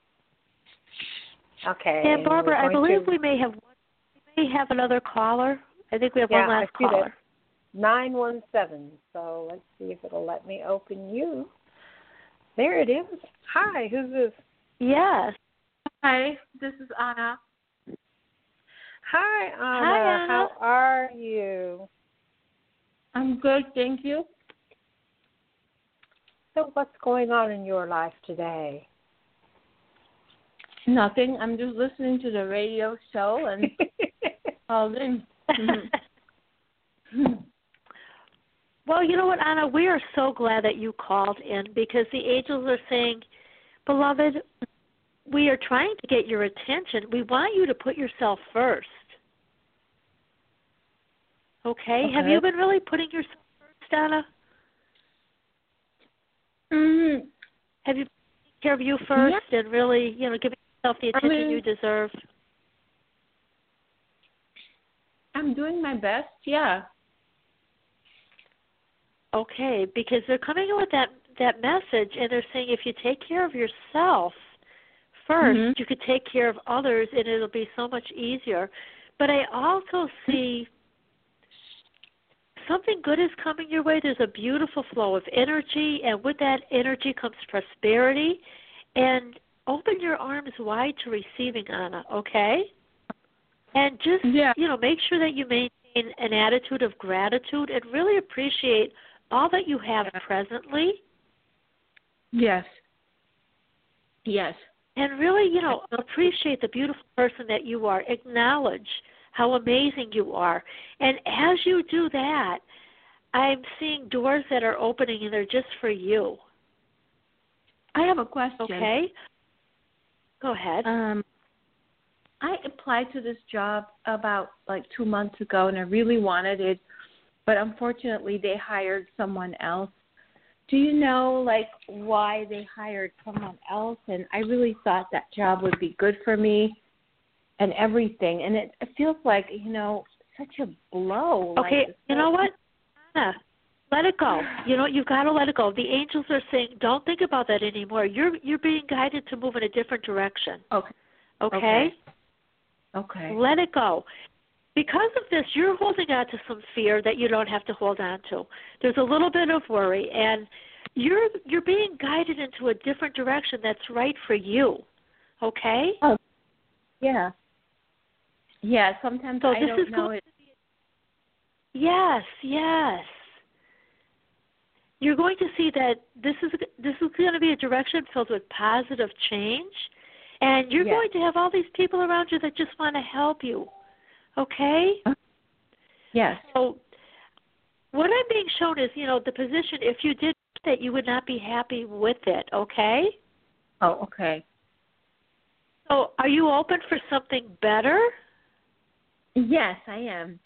Okay.
And Barbara, I believe
to...
we may have we may have another caller. I think we have
yeah,
one last
I see
caller.
nine one seven. So let's see if it'll let me open you. There it is. Hi, who's this?
Yes.
Hi, this is Anna.
Hi, Anna.
Hi, Anna.
How are you?
I'm good, thank you.
So what's going on in your life today?
Nothing. I'm just listening to the radio show and called in. Mm-hmm.
Well, you know what, Anna? We are so glad that you called in because the angels are saying, beloved, we are trying to get your attention. We want you to put yourself first. Okay?
Okay.
Have you been really putting yourself first, Anna?
Mm-hmm.
Have you taken care of you first
yeah.
and really, you know, giving yourself the attention I mean, you deserve?
I'm doing my best, yeah.
Okay, because they're coming in with that, that message, and they're saying if you take care of yourself first,
mm-hmm.
you could take care of others, and it'll be so much easier. But I also see something good is coming your way. There's a beautiful flow of energy, and with that energy comes prosperity. And open your arms wide to receiving, Anna, okay? And just,
yeah.
you know, make sure that you maintain an attitude of gratitude and really appreciate all that you have presently.
Yes. Yes.
And really, you know, appreciate the beautiful person that you are. Acknowledge how amazing you are. And as you do that, I'm seeing doors that are opening, and they're just for you.
I have a question.
Okay. Go ahead.
Um, I applied to this job about like two months ago, and I really wanted it, but unfortunately they hired someone else. Do you know, like, why they hired someone else? And I really thought that job would be good for me and everything. And it, it feels like, you know, such a blow.
Okay,
like,
you know what? Anna, let it go. You know, you've got to let it go. The angels are saying, don't think about that anymore. You're you're being guided to move in a different direction.
Okay.
Okay?
Okay. okay.
Let it go. Because of this, you're holding on to some fear that you don't have to hold on to. There's a little bit of worry, and you're you're being guided into a different direction that's right for you. Okay?
Oh, yeah. Yeah, sometimes
so
I
this
don't
is
know
going
it.
To be, yes, yes. You're going to see that this is this is going to be a direction filled with positive change, and you're
yes.
going to have all these people around you that just want to help you. Okay?
Yes.
So what I'm being shown is, you know, the position, if you did that, you would not be happy with it, okay?
Oh, okay.
So are you open for something better?
Yes, I am.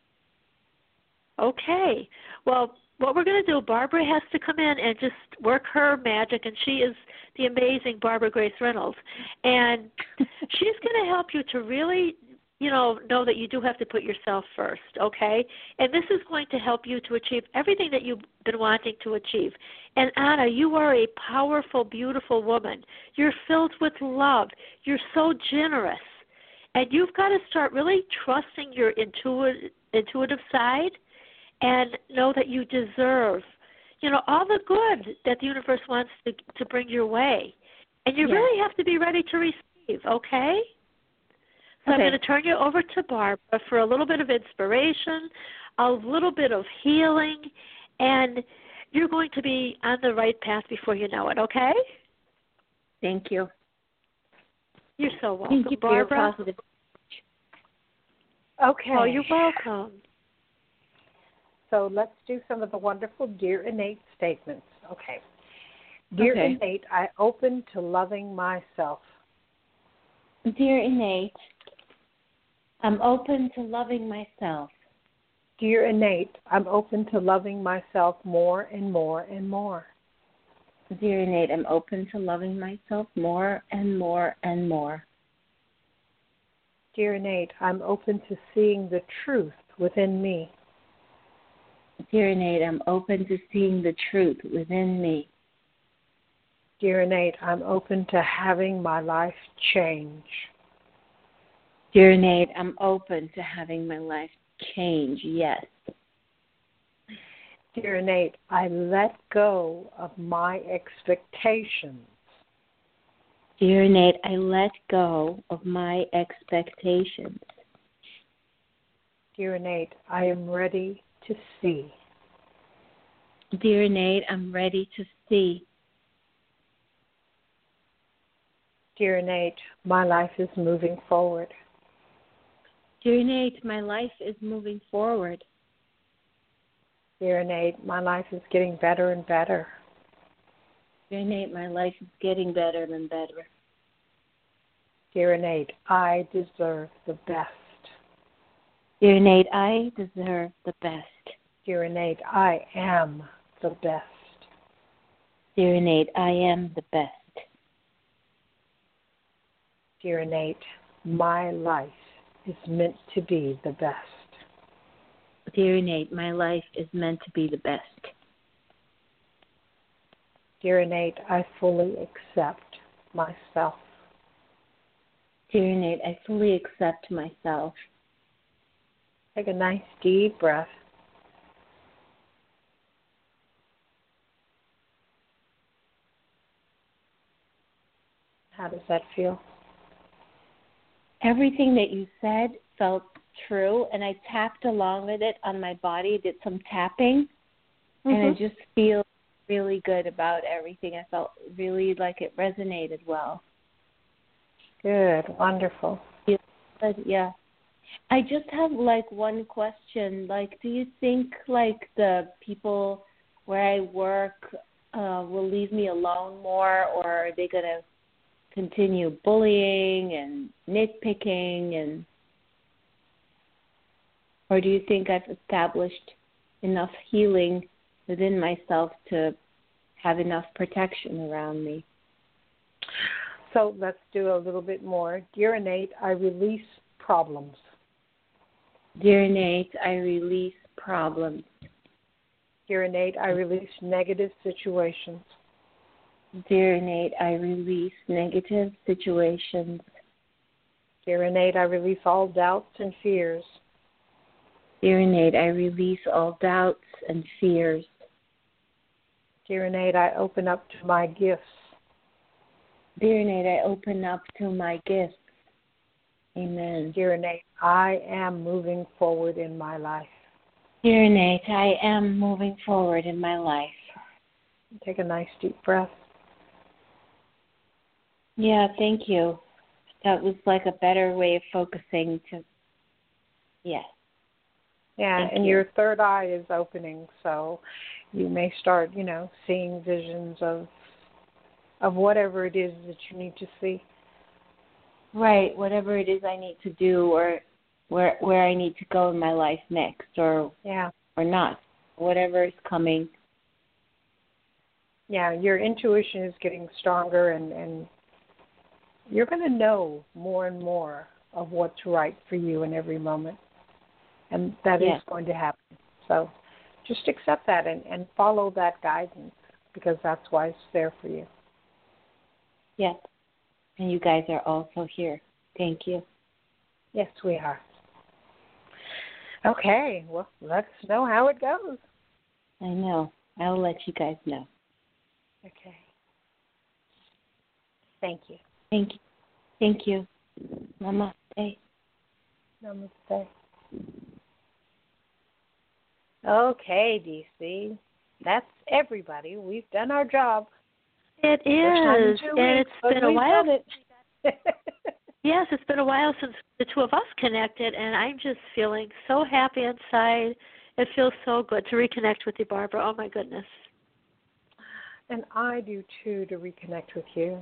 Okay. Well, what we're going to do, Barbara has to come in and just work her magic, and she is the amazing Barbara Grace Reynolds. And she's going to help you to really, you know, know that you do have to put yourself first, okay? And this is going to help you to achieve everything that you've been wanting to achieve. And Anna, you are a powerful, beautiful woman. You're filled with love. You're so generous. And you've got to start really trusting your intuitive, intuitive side and know that you deserve you know, all the good that the universe wants to to bring your way. And you
Yeah.
really have to be ready to receive, okay? So
Okay.
I'm going to turn you over to Barbara for a little bit of inspiration, a little bit of healing, and you're going to be on the right path before you know it, okay?
Thank you.
You're so welcome,
Thank you for
Barbara.
your positive.
Okay.
Oh, you're welcome.
So let's do some of the wonderful Dear Innate statements. Okay. Dear
Okay.
Innate, I open to loving myself.
Dear Innate, I'm open to loving myself.
Dear Innate, I'm open to loving myself more and more and more.
Dear Innate, I'm open to loving myself more and more and more.
Dear Innate, I'm open to seeing the truth within me.
Dear Innate, I'm open to seeing the truth within me.
Dear Innate, I'm open to having my life change.
Dear Innate, I'm open to having my life change, yes.
Dear Innate, I let go of my expectations.
Dear Innate, I let go of my expectations.
Dear Innate, I am ready to see.
Dear Innate, I'm ready to see.
Dear Innate, my life is moving forward.
Dear Innate, my life is moving forward.
Dear Innate, my life is getting better and better.
Dear Innate, my life is getting better and better.
Dear Innate, I deserve the best.
Dear Innate, I deserve the best.
Dear Innate, I am the best.
Dear Innate, I am the best.
Dear Innate, my life is meant to be the best.
Dear Innate, my life is meant to be the best.
Dear Innate, I fully accept myself.
Dear Innate, I fully accept myself.
Take a nice deep breath. How does that feel?
Everything that you said felt true, and I tapped along with it on my body, did some tapping, mm-hmm. and I just feel really good about everything. I felt really like it resonated well.
Good, wonderful.
Good, yeah. I just have like one question. Like, do you think like the people where I work uh, will leave me alone more, or are they going to continue bullying and nitpicking, and or do you think I've established enough healing within myself to have enough protection around me?
So let's do a little bit more. Dear Innate, I release problems.
Dear Innate, I release problems.
Dear Innate, I release negative situations.
Dear Innate, I release negative situations.
Dear Innate, I release all doubts and fears.
Dear Innate, I release all doubts and fears.
Dear Innate, I open up to my gifts.
Dear Innate, I open up to my gifts. Amen.
Dear Innate, I am moving forward in my life.
Dear Innate, I am moving forward in my life.
Take a nice deep breath.
Yeah, thank you. That was like a better way of focusing to, yes.
Yeah,
Thank
and
you.
your third eye is opening, so you may start, you know, seeing visions of of whatever it is that you need to see.
Right, whatever it is I need to do, or where where I need to go in my life next, or
yeah,
or not, whatever is coming.
Yeah, your intuition is getting stronger, and, and you're going to know more and more of what's right for you in every moment. And that
yes.
is going to happen. So just accept that and, and follow that guidance, because that's why it's there for you.
Yes. And you guys are also here. Thank you.
Yes, we are. Okay, well, let us know how it goes.
I know. I'll let you guys know.
Okay. Thank you.
Thank you. Thank you. Namaste.
Namaste. Okay, D C. That's everybody. We've done our job.
It is, and it's been a while.
It.
Yes, it's been a while since the two of us connected, and I'm just feeling so happy inside. It feels so good to reconnect with you, Barbara. Oh, my goodness.
And I do, too, to reconnect with you.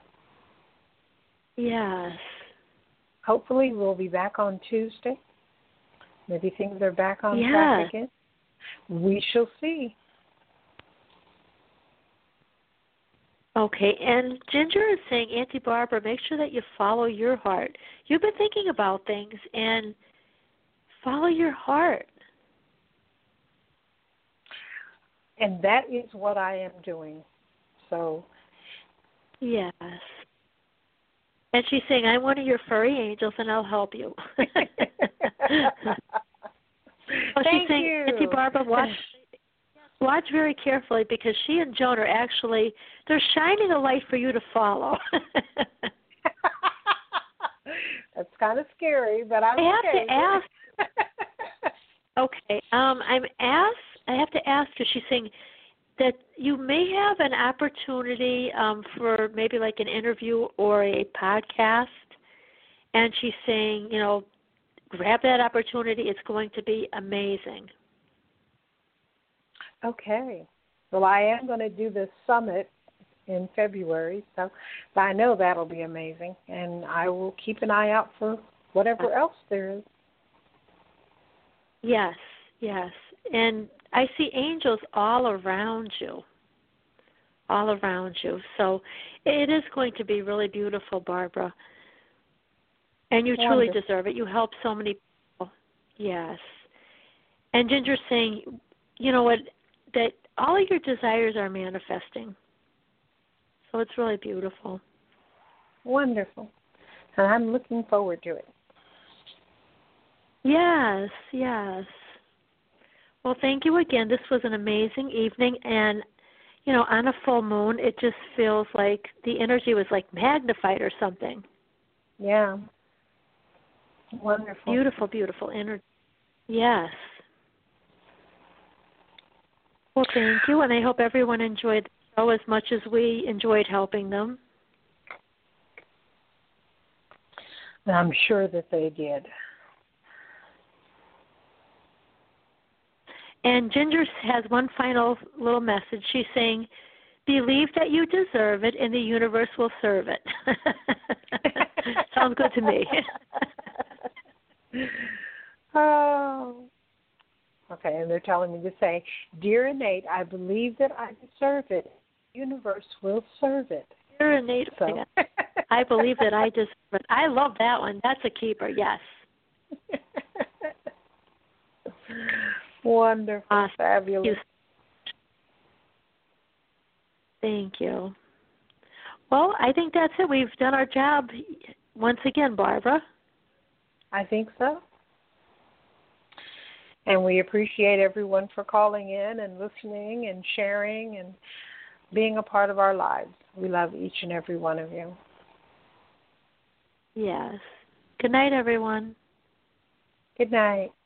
Yes.
Hopefully we'll be back on Tuesday. Maybe things are back on
yeah.
track again. We shall see.
Okay, and Ginger is saying, Auntie Barbara, make sure that you follow your heart. You've been thinking about things, and follow your heart.
And that is what I am doing. So.
Yes. And she's saying, I'm one of your furry angels, and I'll help you. well,
Thank
she's saying,
you.
Auntie Barbara, watch, watch very carefully because she and Joan are actually, they're shining a light for you to follow.
That's kind of scary, but I'm
I have
okay.
to ask. Okay, um, I'm asked. I have to ask her. She's saying that you may have an opportunity um, for maybe like an interview or a podcast, and she's saying, you know, grab that opportunity. It's going to be amazing.
Okay. Well, I am going to do this summit in February, so I know that'll be amazing, and I will keep an eye out for whatever else there is.
Yes, yes. And I see angels all around you, all around you. So it is going to be really beautiful, Barbara. And you
Wonderful.
truly deserve it. You help so many people. Yes. And Ginger's saying, you know what, that all of your desires are manifesting. So it's really beautiful.
Wonderful. And I'm looking forward to it.
Yes, yes. Well, thank you again. This was an amazing evening, and, you know, on a full moon, it just feels like the energy was like magnified or something.
Yeah. Wonderful.
Beautiful, beautiful energy. Yes. Well, thank you, and I hope everyone enjoyed the show as much as we enjoyed helping them.
I'm sure that they did.
And Ginger has one final little message. She's saying, believe that you deserve it and the universe will serve it. Sounds good to me.
Oh. Okay, and they're telling me to say, Dear Innate, I believe that I deserve it. The universe will serve it.
Dear Innate,
so.
I believe that I deserve it. I love that one. That's a keeper, yes.
Wonderful.
Uh,
Fabulous.
Thank you. Well, I think that's it. We've done our job once again, Barbara.
I think so. And we appreciate everyone for calling in and listening and sharing and being a part of our lives. We love each and every one of you.
Yes. Good night, everyone.
Good night.